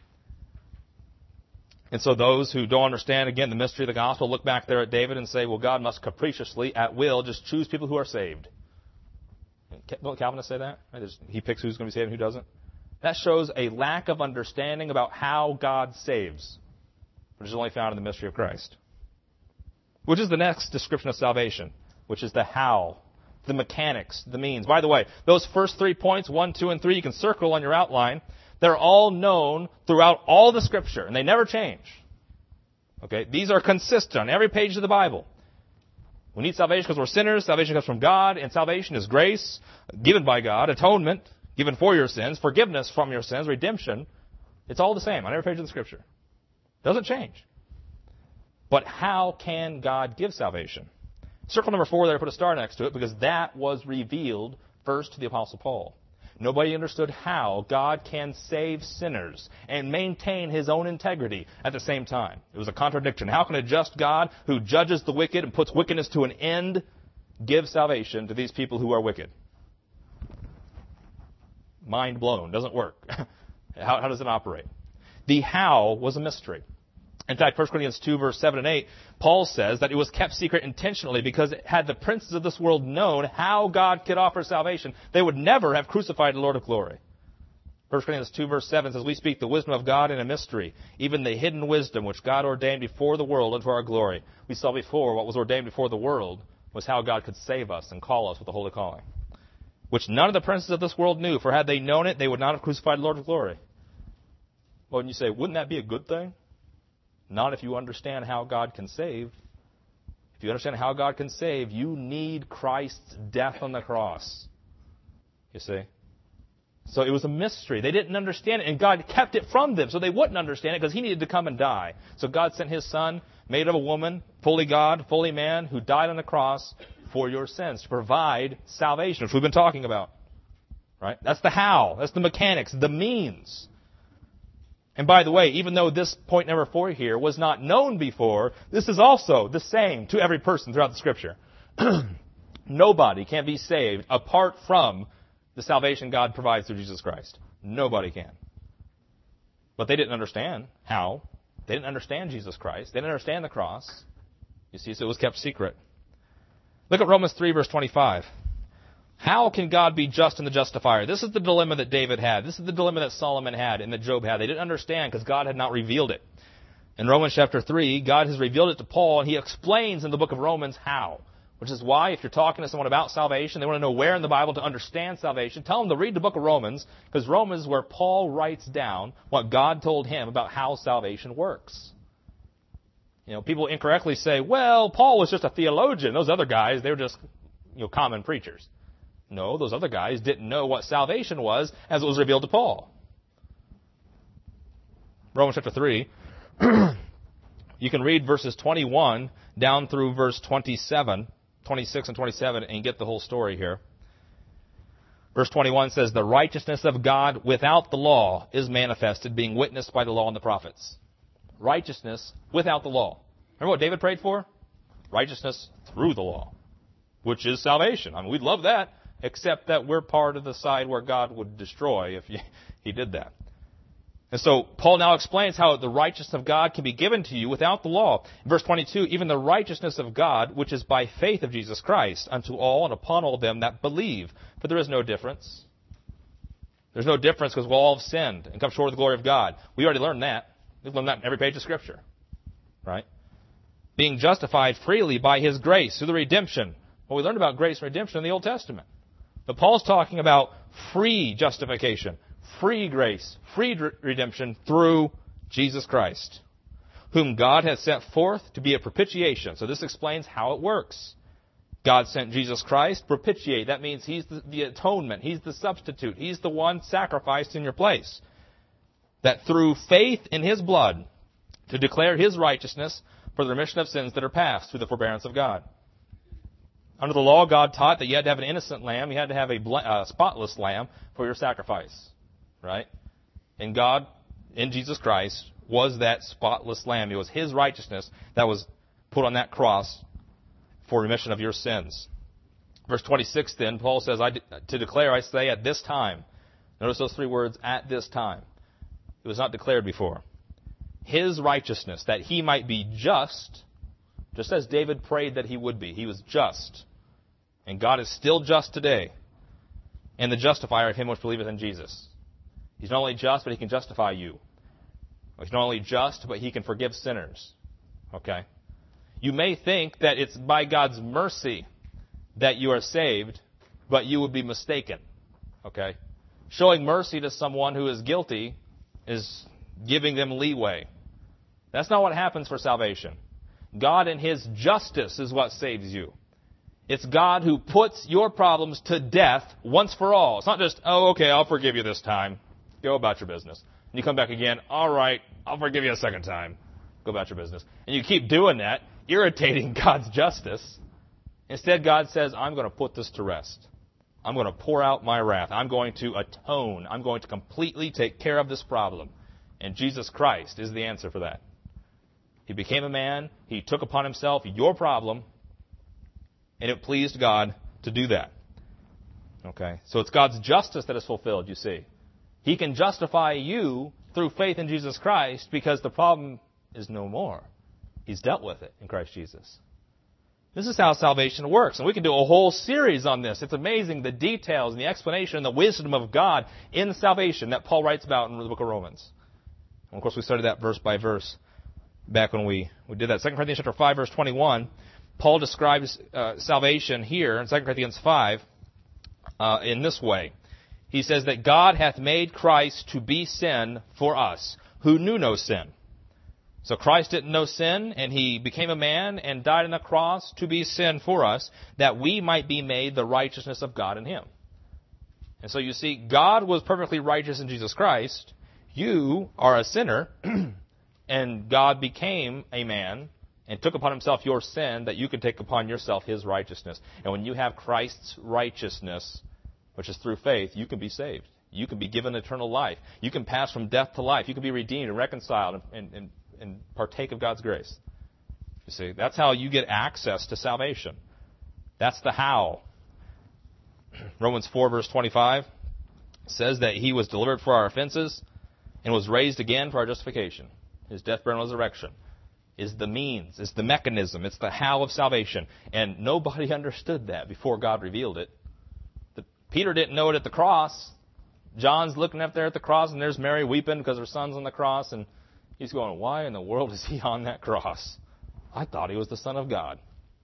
And so those who don't understand, again, the mystery of the gospel, look back there at David and say, well, God must capriciously, at will, just choose people who are saved. Don't Calvinists say that? He picks who's going to be saved and who doesn't. That shows a lack of understanding about how God saves, which is only found in the mystery of Christ. Which is the next description of salvation, which is the how, the mechanics, the means. By the way, those first three points, one, two, and three, you can circle on your outline. They're all known throughout all the Scripture, and they never change. Okay? These are consistent on every page of the Bible. We need salvation because we're sinners. Salvation comes from God, and salvation is grace given by God, atonement given for your sins, forgiveness from your sins, redemption. It's all the same on every page of the Scripture. Doesn't change. But how can God give salvation? Circle number four there, put a star next to it, because that was revealed first to the Apostle Paul. Nobody understood how God can save sinners and maintain His own integrity at the same time. It was a contradiction. How can a just God who judges the wicked and puts wickedness to an end give salvation to these people who are wicked? Mind blown. Doesn't work. how, how does it operate? The how was a mystery. In fact, First Corinthians two, verse seven and eight, Paul says that it was kept secret intentionally because had the princes of this world known how God could offer salvation, they would never have crucified the Lord of glory. First Corinthians two, verse seven says, we speak the wisdom of God in a mystery, even the hidden wisdom which God ordained before the world unto our glory. We saw before what was ordained before the world was how God could save us and call us with a holy calling, which none of the princes of this world knew, for had they known it, they would not have crucified the Lord of glory. Well, and you say, wouldn't that be a good thing? Not if you understand how God can save. If you understand how God can save, you need Christ's death on the cross. You see? So it was a mystery. They didn't understand it, and God kept it from them so they wouldn't understand it because He needed to come and die. So God sent His Son, made of a woman, fully God, fully man, who died on the cross for your sins to provide salvation, which we've been talking about. Right? That's the how. That's the mechanics, the means. And by the way, even though this point number four here was not known before, this is also the same to every person throughout the Scripture. Nobody can be saved apart from the salvation God provides through Jesus Christ. Nobody can. But they didn't understand how. They didn't understand Jesus Christ. They didn't understand the cross. You see, so it was kept secret. Look at Romans three, verse twenty-five. How can God be just and the justifier? This is the dilemma that David had. This is the dilemma that Solomon had and that Job had. They didn't understand because God had not revealed it. In Romans chapter three, God has revealed it to Paul, and he explains in the book of Romans how. Which is why if you're talking to someone about salvation, they want to know where in the Bible to understand salvation, tell them to read the book of Romans, because Romans is where Paul writes down what God told him about how salvation works. You know, people incorrectly say, well, Paul was just a theologian. Those other guys, they were just, you know, common preachers. No, those other guys didn't know what salvation was as it was revealed to Paul. Romans chapter three, you can read verses twenty-one down through verse twenty-seven, twenty-six and twenty-seven, and get the whole story here. Verse twenty-one says, the righteousness of God without the law is manifested, being witnessed by the law and the prophets. Righteousness without the law. Remember what David prayed for? Righteousness through the law, which is salvation. I mean, we'd love that, except that we're part of the side where God would destroy if he did that. And so Paul now explains how the righteousness of God can be given to you without the law. In verse twenty-two, even the righteousness of God, which is by faith of Jesus Christ, unto all and upon all them that believe. For there is no difference. There's no difference because we all have sinned and come short of the glory of God. We already learned that. We've learned that in every page of Scripture. Right? Being justified freely by His grace through the redemption. Well, we learned about grace and redemption in the Old Testament. But Paul's talking about free justification. Free grace, free redemption through Jesus Christ, whom God has sent forth to be a propitiation. So this explains how it works. God sent Jesus Christ, propitiate. That means He's the, the atonement. He's the substitute. He's the one sacrificed in your place. That through faith in His blood, to declare His righteousness for the remission of sins that are past through the forbearance of God. Under the law, God taught that you had to have an innocent lamb. You had to have a bl- uh, spotless lamb for your sacrifice. Right? And God, in Jesus Christ, was that spotless lamb. It was His righteousness that was put on that cross for remission of your sins. Verse twenty-six then, Paul says, I de- to declare, I say, at this time. Notice those three words, at this time. It was not declared before. His righteousness, that He might be just, just as David prayed that He would be. He was just. And God is still just today. And the justifier of him which believeth in Jesus. He's not only just, but He can justify you. He's not only just, but He can forgive sinners. Okay? You may think that it's by God's mercy that you are saved, but you would be mistaken. Okay? Showing mercy to someone who is guilty is giving them leeway. That's not what happens for salvation. God in His justice is what saves you. It's God who puts your problems to death once for all. It's not just, oh, okay, I'll forgive you this time. Go about your business. And you come back again, all right, I'll forgive you a second time. Go about your business. And you keep doing that, irritating God's justice. Instead, God says, I'm going to put this to rest. I'm going to pour out my wrath. I'm going to atone. I'm going to completely take care of this problem. And Jesus Christ is the answer for that. He became a man. He took upon Himself your problem. And it pleased God to do that. Okay? So it's God's justice that is fulfilled, you see. He can justify you through faith in Jesus Christ because the problem is no more. He's dealt with it in Christ Jesus. This is how salvation works. And we can do a whole series on this. It's amazing the details and the explanation and the wisdom of God in salvation that Paul writes about in the book of Romans. And of course, we studied that verse by verse back when we, we did that. Second Corinthians chapter five, verse twenty-one, Paul describes uh, salvation here in Second Corinthians five uh, in this way. He says that God hath made Christ to be sin for us, who knew no sin. So Christ didn't know sin, and He became a man and died on the cross to be sin for us, that we might be made the righteousness of God in Him. And so you see, God was perfectly righteous in Jesus Christ. You are a sinner, and God became a man and took upon Himself your sin that you could take upon yourself His righteousness. And when you have Christ's righteousness, which is through faith, you can be saved. You can be given eternal life. You can pass from death to life. You can be redeemed and reconciled and, and, and partake of God's grace. You see, that's how you get access to salvation. That's the how. Romans four, verse twenty-five says that He was delivered for our offenses and was raised again for our justification. His death, burial, and resurrection. is the means, it's the mechanism, it's the how of salvation. And nobody understood that before God revealed it. The, Peter didn't know it at the cross. John's looking up there at the cross, and there's Mary weeping because her son's on the cross, and he's going, why in the world is he on that cross? I thought he was the Son of God.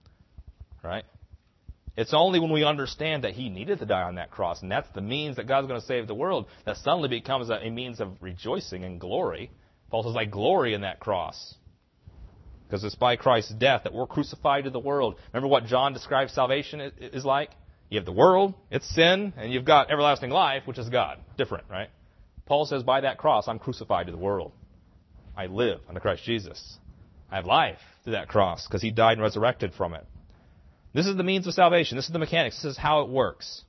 Right? It's only when we understand that he needed to die on that cross, and that's the means that God's going to save the world, that suddenly becomes a, a means of rejoicing and glory. Paul says, I glory in that cross. Because it's by Christ's death that we're crucified to the world. Remember what John describes salvation is like? You have the world, it's sin, and you've got everlasting life, which is God. Different, right? Paul says, by that cross, I'm crucified to the world. I live under Christ Jesus. I have life through that cross because he died and resurrected from it. This is the means of salvation. This is the mechanics. This is how it works.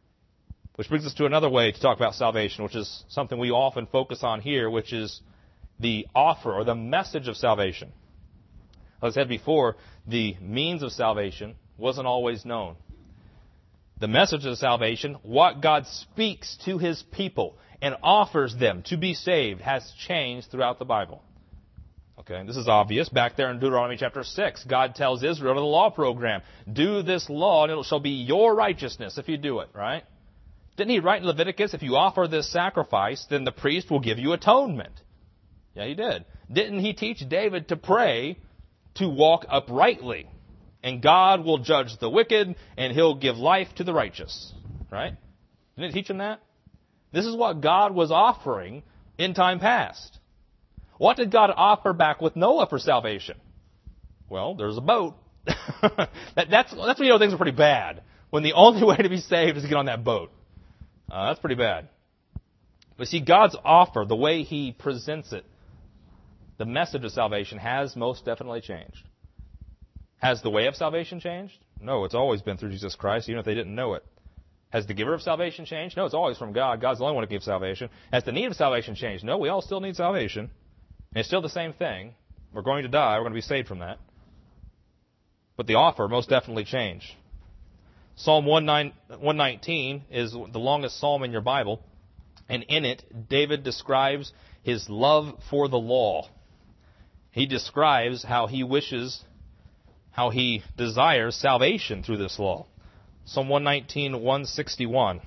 Which brings us to another way to talk about salvation, which is something we often focus on here, which is the offer or the message of salvation. As I said before, the means of salvation wasn't always known. The message of salvation, what God speaks to his people and offers them to be saved, has changed throughout the Bible. Okay, this is obvious. Back there in Deuteronomy chapter six, God tells Israel to the law program, do this law and it shall be your righteousness if you do it, right? Didn't he write in Leviticus, if you offer this sacrifice, then the priest will give you atonement? Yeah, he did. Didn't he teach David to pray to walk uprightly? And God will judge the wicked, and he'll give life to the righteous. Right? Didn't it teach him that? This is what God was offering in time past. What did God offer back with Noah for salvation? Well, there's a boat. that, that's, that's when you know things are pretty bad. When the only way to be saved is to get on that boat. Uh, that's pretty bad. But see, God's offer, the way he presents it, the message of salvation has most definitely changed. Has the way of salvation changed? No, it's always been through Jesus Christ, even if they didn't know it. Has the giver of salvation changed? No, it's always from God. God's the only one who gives salvation. Has the need of salvation changed? No, we all still need salvation. And it's still the same thing. We're going to die. We're going to be saved from that. But the offer most definitely changed. Psalm one nineteen is the longest psalm in your Bible. And in it, David describes his love for the law. He describes how he wishes, how he desires salvation through this law. Psalm one nineteen, one sixty-one.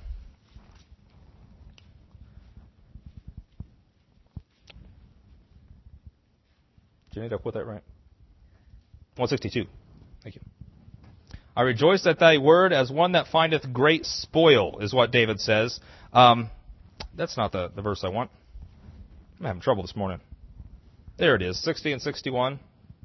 Did you end up with that right? one sixty-two. Thank you. I rejoice at thy word as one that findeth great spoil, is what David says. Um, that's not the, the verse I want. I'm having trouble this morning. There it is, sixty and sixty-one.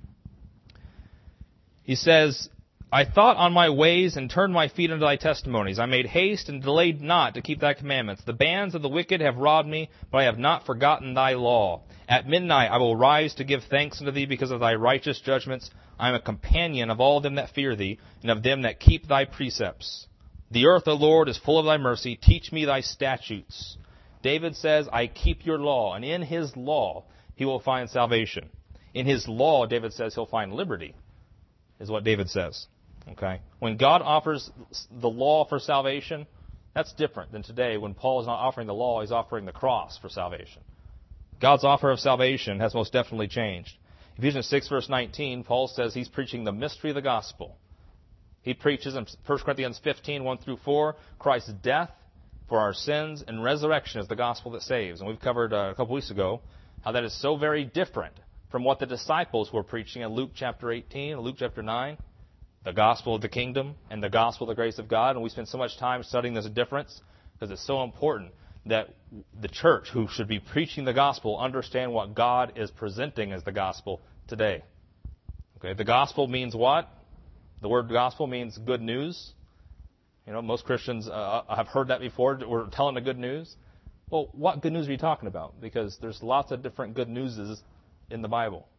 He says, I thought on my ways and turned my feet unto thy testimonies. I made haste and delayed not to keep thy commandments. The bands of the wicked have robbed me, but I have not forgotten thy law. At midnight I will rise to give thanks unto thee because of thy righteous judgments. I am a companion of all them that fear thee, and of them that keep thy precepts. The earth, O Lord, is full of thy mercy. Teach me thy statutes. David says, I keep your law, and in his law he will find salvation. In his law, David says, he'll find liberty, is what David says. Okay? When God offers the law for salvation, that's different than today when Paul is not offering the law, he's offering the cross for salvation. God's offer of salvation has most definitely changed. Ephesians six, verse nineteen, Paul says he's preaching the mystery of the gospel. He preaches in First Corinthians fifteen, one through four, Christ's death for our sins and resurrection is the gospel that saves. And we've covered uh, a couple weeks ago how that is so very different from what the disciples were preaching in Luke chapter eighteen and Luke chapter nine, the gospel of the kingdom and the gospel of the grace of God. And we spend so much time studying this difference because it's so important that the church who should be preaching the gospel understand what God is presenting as the gospel today. Okay, the gospel means what? The word gospel means good news. You know, most Christians uh, have heard that before. We're telling the good news. Well, what good news are you talking about? Because there's lots of different good newses in the Bible.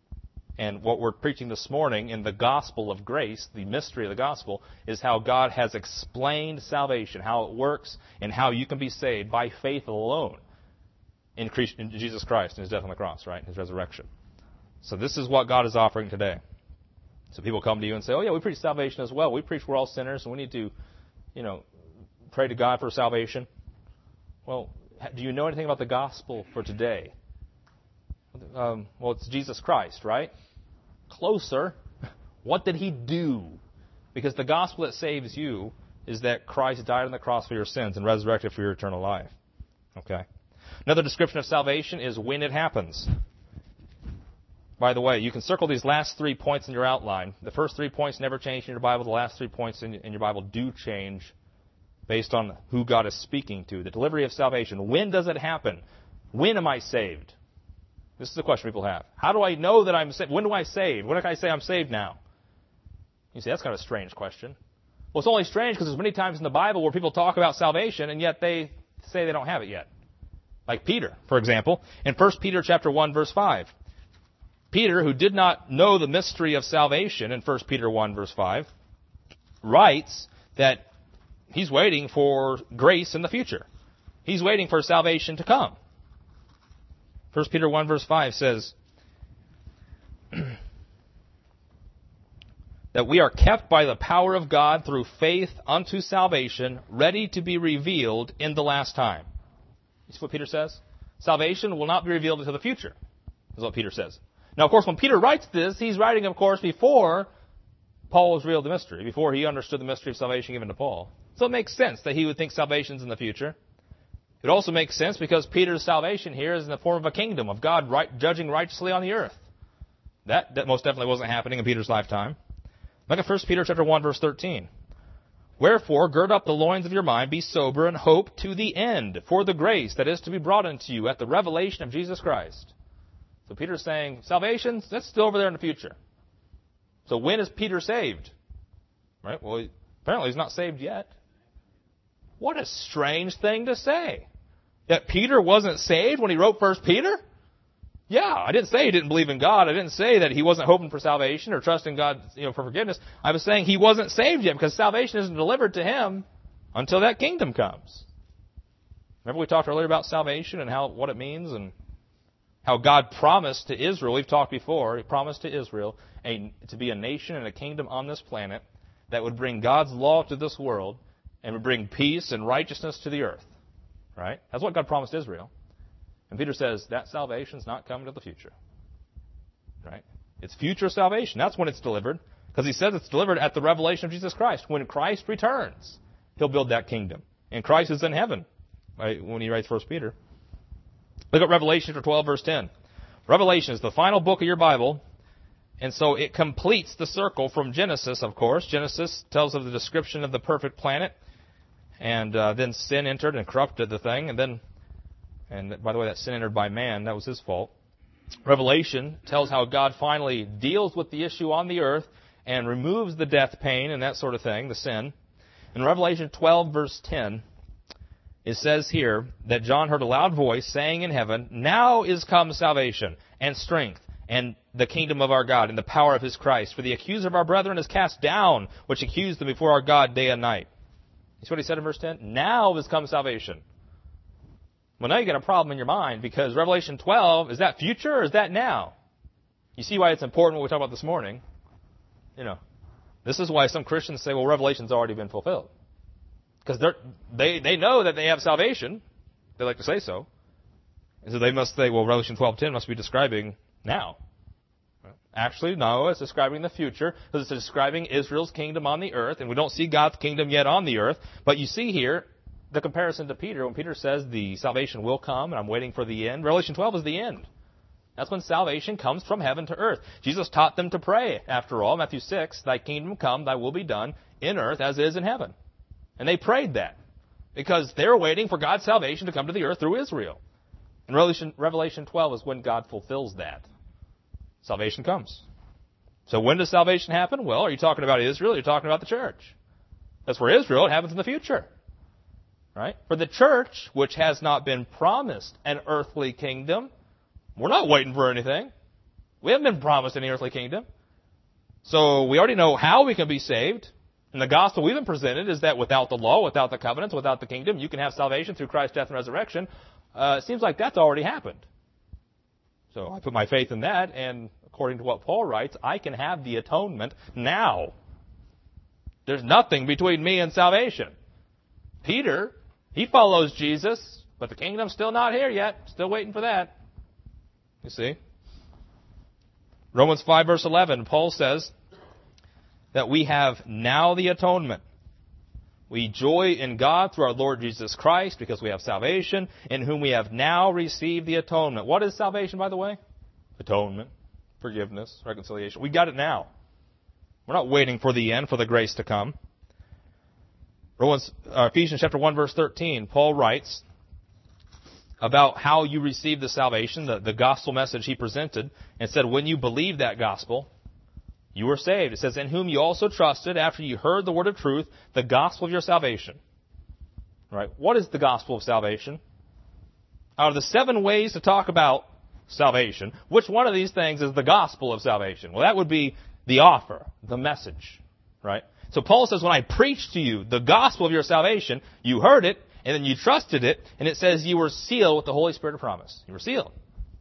And what we're preaching this morning in the gospel of grace, the mystery of the gospel, is how God has explained salvation, how it works, and how you can be saved by faith alone in Jesus Christ and his death on the cross, right, and his resurrection. So this is what God is offering today. So people come to you and say, oh, yeah, we preach salvation as well. We preach we're all sinners and we need to, you know, pray to God for salvation. Well, do you know anything about the gospel for today? Um, well, it's Jesus Christ, right? closer. What did he do? Because the gospel that saves you is that Christ died on the cross for your sins and resurrected for your eternal life. Okay. Another description of salvation is when it happens. By the way, you can circle these last three points in your outline. The first three points never change in your Bible. The last three points in your Bible do change based on who God is speaking to. The delivery of salvation. When does it happen? When am I saved? This is the question people have. How do I know that I'm saved? When do I save? When can I say I'm saved now? You say, that's kind of a strange question. Well, it's only strange because there's many times in the Bible where people talk about salvation and yet they say they don't have it yet. Like Peter, for example, in First Peter chapter one, verse five. Peter, who did not know the mystery of salvation in First Peter one, verse five, writes that he's waiting for grace in the future. He's waiting for salvation to come. First Peter one, verse five says that we are kept by the power of God through faith unto salvation, ready to be revealed in the last time. You see what Peter says? Salvation will not be revealed until the future, is what Peter says. Now, of course, when Peter writes this, he's writing, of course, before Paul was revealed the mystery, before he understood the mystery of salvation given to Paul. So it makes sense that he would think salvation's in the future. It also makes sense because Peter's salvation here is in the form of a kingdom, of God right, judging righteously on the earth. That, that most definitely wasn't happening in Peter's lifetime. Look at First Peter chapter one, verse thirteen. Wherefore, gird up the loins of your mind, be sober, and hope to the end for the grace that is to be brought unto you at the revelation of Jesus Christ. So Peter's saying, salvation, that's still over there in the future. So when is Peter saved? Right? Well, apparently he's not saved yet. What a strange thing to say. That Peter wasn't saved when he wrote First Peter? Yeah, I didn't say he didn't believe in God. I didn't say that he wasn't hoping for salvation or trusting God, you know, for forgiveness. I was saying he wasn't saved yet because salvation isn't delivered to him until that kingdom comes. Remember we talked earlier about salvation and how what it means and how God promised to Israel. We've talked before. He promised to Israel a, to be a nation and a kingdom on this planet that would bring God's law to this world and would bring peace and righteousness to the earth. Right? That's what God promised Israel. And Peter says that salvation's not coming to the future. Right? It's future salvation. That's when it's delivered. Because he says it's delivered at the revelation of Jesus Christ. When Christ returns, he'll build that kingdom. And Christ is in heaven. Right? When he writes First Peter. Look at Revelation twelve, verse ten. Revelation is the final book of your Bible. And so it completes the circle from Genesis, of course. Genesis tells of the description of the perfect planet. And uh, then sin entered and corrupted the thing. And then, and by the way, that sin entered by man. That was his fault. Revelation tells how God finally deals with the issue on the earth and removes the death pain and that sort of thing, the sin. In Revelation twelve, verse ten, it says here that John heard a loud voice saying in heaven, now is come salvation and strength and the kingdom of our God and the power of his Christ. For the accuser of our brethren is cast down, which accused them before our God day and night. You see what he said in verse ten? Now is come salvation. Well, now you got a problem in your mind because Revelation twelve, is that future or is that now? You see why it's important what we talked about this morning. You know, this is why some Christians say, well, Revelation's already been fulfilled. Because they they know that they have salvation. They like to say so. And so they must say, well, Revelation twelve ten must be describing now. Actually, no, it's describing the future because it's describing Israel's kingdom on the earth, and we don't see God's kingdom yet on the earth. But you see here the comparison to Peter. When Peter says the salvation will come, and I'm waiting for the end, Revelation twelve is the end. That's when salvation comes from heaven to earth. Jesus taught them to pray, after all. Matthew six, thy kingdom come, thy will be done in earth as it is in heaven. And they prayed that because they're waiting for God's salvation to come to the earth through Israel. And Revelation, Revelation twelve is when God fulfills that. Salvation comes. So when does salvation happen? Well, are you talking about Israel or are you talking about the church? That's for Israel. It happens in the future. Right? For the church, which has not been promised an earthly kingdom, we're not waiting for anything. We haven't been promised any earthly kingdom. So we already know how we can be saved. And the gospel we've been presented is that without the law, without the covenants, without the kingdom, you can have salvation through Christ's death and resurrection. Uh, it seems like that's already happened. So I put my faith in that, and according to what Paul writes, I can have the atonement now. There's nothing between me and salvation. Peter, he follows Jesus, but the kingdom's still not here yet. Still waiting for that. You see? Romans five, verse eleven, Paul says that we have now the atonement. We joy in God through our Lord Jesus Christ because we have salvation, in whom we have now received the atonement. What is salvation, by the way? Atonement, forgiveness, reconciliation. We got it now. We're not waiting for the end, for the grace to come. Romans, uh, Ephesians chapter one, verse thirteen, Paul writes about how you received the salvation, the, the gospel message he presented, and said, when you believed that gospel, you were saved. It says, in whom you also trusted after you heard the word of truth, the gospel of your salvation. Right? What is the gospel of salvation? Out of the seven ways to talk about salvation, which one of these things is the gospel of salvation? Well, that would be the offer, the message. Right? So Paul says, when I preached to you the gospel of your salvation, you heard it, and then you trusted it, and it says you were sealed with the Holy Spirit of promise. You were sealed.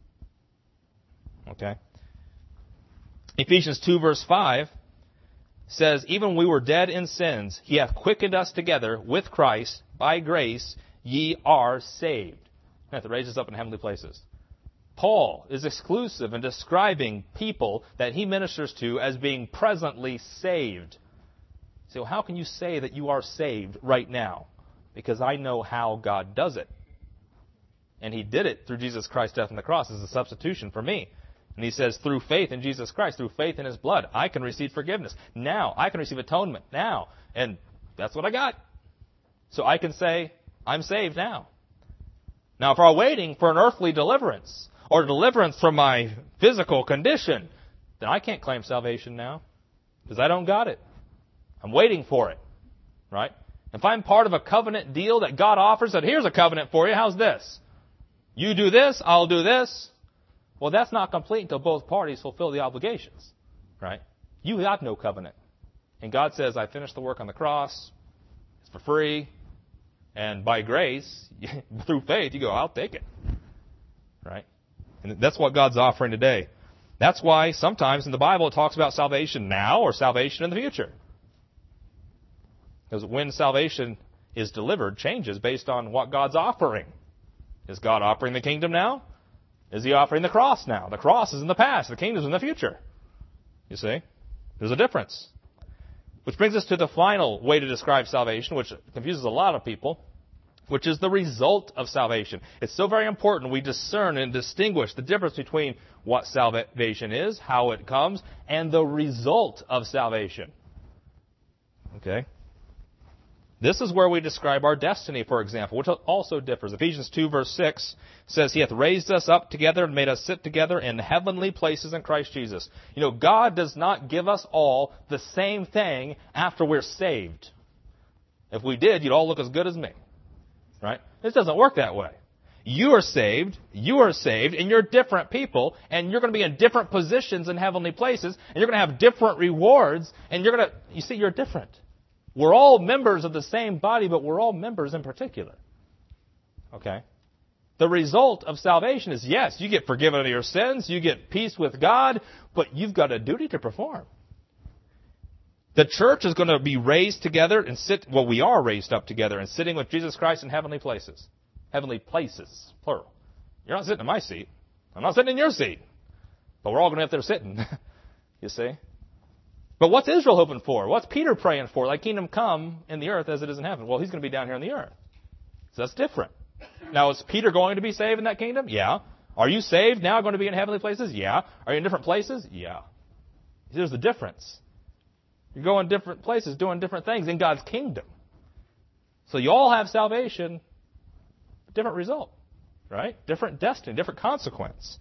Okay? Ephesians two, verse five says, even when we were dead in sins, he hath quickened us together with Christ. By grace ye are saved. He hath raised us up in heavenly places. Paul is exclusive in describing people that he ministers to as being presently saved. So how can you say that you are saved right now? Because I know how God does it. And he did it through Jesus Christ's death on the cross as a substitution for me. And he says, through faith in Jesus Christ, through faith in his blood, I can receive forgiveness. Now, I can receive atonement now. And that's what I got. So I can say, I'm saved now. Now, if I'm waiting for an earthly deliverance or deliverance from my physical condition, then I can't claim salvation now because I don't got it. I'm waiting for it. Right? If I'm part of a covenant deal that God offers, that here's a covenant for you, how's this? You do this, I'll do this. Well, that's not complete until both parties fulfill the obligations, right? You have no covenant. And God says, I finished the work on the cross. It's for free. And by grace, through faith, you go, I'll take it, right? And that's what God's offering today. That's why sometimes in the Bible it talks about salvation now or salvation in the future. Because when salvation is delivered, changes based on what God's offering. Is God offering the kingdom now? Is he offering the cross now? The cross is in the past. The kingdom is in the future. You see? There's a difference. Which brings us to the final way to describe salvation, which confuses a lot of people, which is the result of salvation. It's so very important we discern and distinguish the difference between what salvation is, how it comes, and the result of salvation. Okay? This is where we describe our destiny, for example, which also differs. Ephesians two, verse six says, he hath raised us up together and made us sit together in heavenly places in Christ Jesus. You know, God does not give us all the same thing after we're saved. If we did, you'd all look as good as me. Right? This doesn't work that way. You are saved, you are saved, and you're different people, and you're going to be in different positions in heavenly places, and you're going to have different rewards, and you're going to, you see, you're different. We're all members of the same body, but we're all members in particular. Okay? The result of salvation is, yes, you get forgiven of your sins, you get peace with God, but you've got a duty to perform. The church is going to be raised together and sit, well, we are raised up together and sitting with Jesus Christ in heavenly places. Heavenly places, plural. You're not sitting in my seat. I'm not sitting in your seat. But we're all going to be up there sitting. You see? But what's Israel hoping for? What's Peter praying for? Thy kingdom come in the earth as it is in heaven. Well, he's going to be down here on the earth. So that's different. Now, is Peter going to be saved in that kingdom? Yeah. Are you saved now going to be in heavenly places? Yeah. Are you in different places? Yeah. See, there's a difference. You're going different places, doing different things in God's kingdom. So you all have salvation, different result, right? Different destiny, different consequence.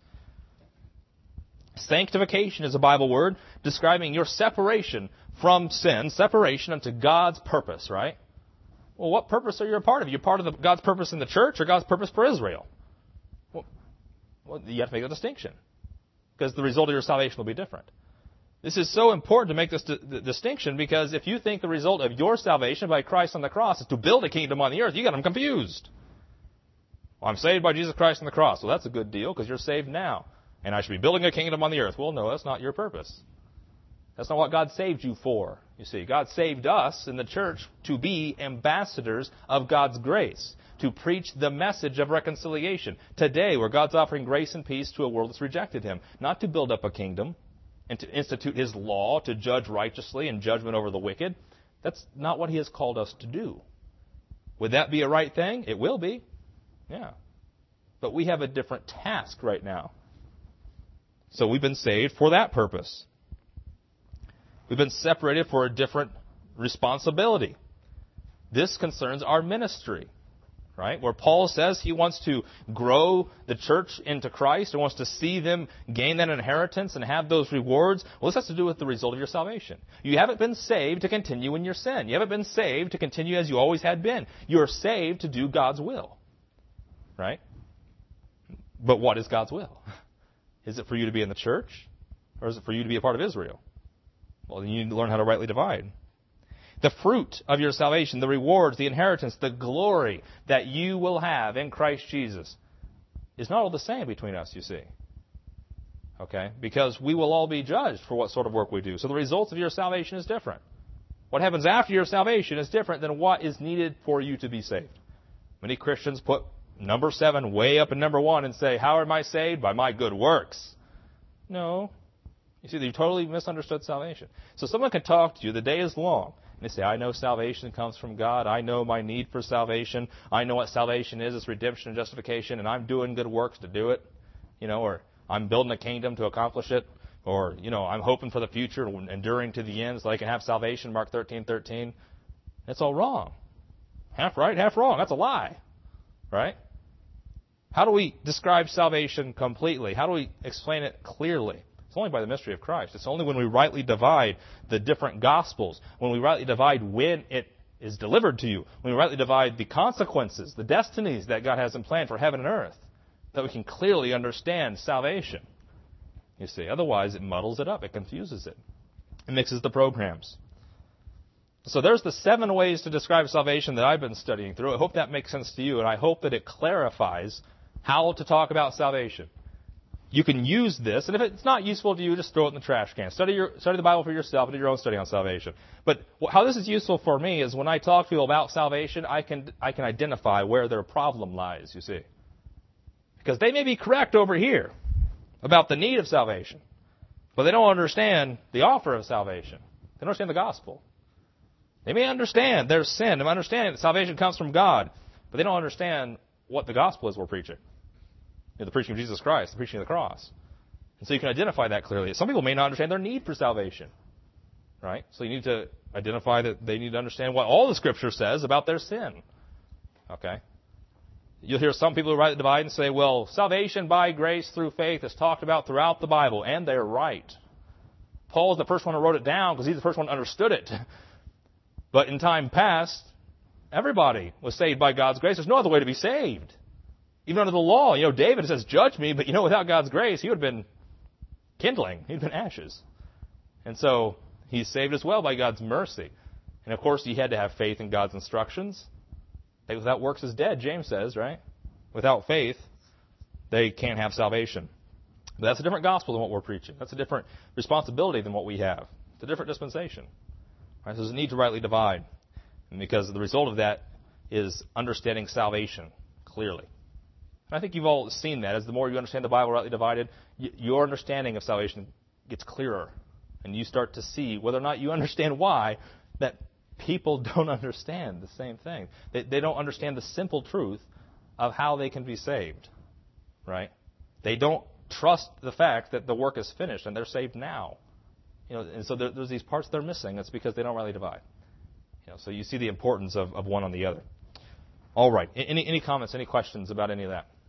Sanctification is a Bible word describing your separation from sin, separation unto God's purpose, right? Well, what purpose are you a part of? You're part of the, God's purpose in the church or God's purpose for Israel? Well, well, you have to make a distinction because the result of your salvation will be different. This is so important to make this d- distinction because if you think the result of your salvation by Christ on the cross is to build a kingdom on the earth, you got them confused. Well, I'm saved by Jesus Christ on the cross. Well, that's a good deal because you're saved now. And I should be building a kingdom on the earth. Well, no, that's not your purpose. That's not what God saved you for. You see, God saved us in the church to be ambassadors of God's grace, to preach the message of reconciliation. Today, where God's offering grace and peace to a world that's rejected Him. Not to build up a kingdom, and to institute His law to judge righteously and judgment over the wicked. That's not what He has called us to do. Would that be a right thing? It will be. Yeah. But we have a different task right now. So we've been saved for that purpose. We've been separated for a different responsibility. This concerns our ministry, right? Where Paul says he wants to grow the church into Christ and wants to see them gain that inheritance and have those rewards. Well, this has to do with the result of your salvation. You haven't been saved to continue in your sin. You haven't been saved to continue as you always had been. You are saved to do God's will, right? But what is God's will? Is it for you to be in the church, or is it for you to be a part of Israel? Well, then you need to learn how to rightly divide. The fruit of your salvation, the rewards, the inheritance, the glory that you will have in Christ Jesus is not all the same between us, you see. Okay? Because we will all be judged for what sort of work we do. So the results of your salvation is different. What happens after your salvation is different than what is needed for you to be saved. Many Christians put number seven way up in number one and say, how am I saved? By my good works. No. You see, you totally misunderstood salvation. So someone can talk to you, the day is long, and they say, I know salvation comes from God. I know my need for salvation. I know what salvation is. It's redemption and justification, and I'm doing good works to do it. You know, or I'm building a kingdom to accomplish it. Or, you know, I'm hoping for the future, enduring to the end so I can have salvation, Mark thirteen thirteen. That's all wrong. Half right, half wrong. That's a lie. Right? How do we describe salvation completely? How do we explain it clearly? It's only by the mystery of Christ. It's only when we rightly divide the different gospels, when we rightly divide when it is delivered to you, when we rightly divide the consequences, the destinies that God has in plan for heaven and earth, that we can clearly understand salvation. You see, otherwise it muddles it up, it confuses it, it mixes the programs. So there's the seven ways to describe salvation that I've been studying through. I hope that makes sense to you, and I hope that it clarifies how to talk about salvation. You can use this, and if it's not useful to you, just throw it in the trash can. Study your study the Bible for yourself and do your own study on salvation. But how this is useful for me is when I talk to people about salvation, I can I can identify where their problem lies, you see. Because they may be correct over here about the need of salvation, but they don't understand the offer of salvation. They don't understand the gospel. They may understand their sin, they may understand that salvation comes from God, but they don't understand what the gospel is we're preaching. You know, the preaching of Jesus Christ, the preaching of the cross. And so you can identify that clearly. Some people may not understand their need for salvation. Right? So you need to identify that they need to understand what all the Scripture says about their sin. Okay? You'll hear some people who rightly divide and say, well, salvation by grace through faith is talked about throughout the Bible, and they're right. Paul is the first one who wrote it down because he's the first one who understood it. But in time past, everybody was saved by God's grace. There's no other way to be saved. Even under the law, you know, David says, judge me, but you know, without God's grace, he would have been kindling. He'd been ashes. And so he's saved as well by God's mercy. And of course, he had to have faith in God's instructions. Faith without works is dead, James says, right? Without faith, they can't have salvation. But that's a different gospel than what we're preaching. That's a different responsibility than what we have. It's a different dispensation. Right? So there's a need to rightly divide. And because the result of that is understanding salvation clearly. And I think you've all seen that. As the more you understand the Bible rightly divided, y- your understanding of salvation gets clearer. And you start to see, whether or not you understand why, that people don't understand the same thing. They, they don't understand the simple truth of how they can be saved. Right? They don't trust the fact that the work is finished and they're saved now. You know, and so there, there's these parts they're missing. It's because they don't rightly divide. You know, so you see the importance of, of one on the other. All right. Any, any comments, any questions about any of that?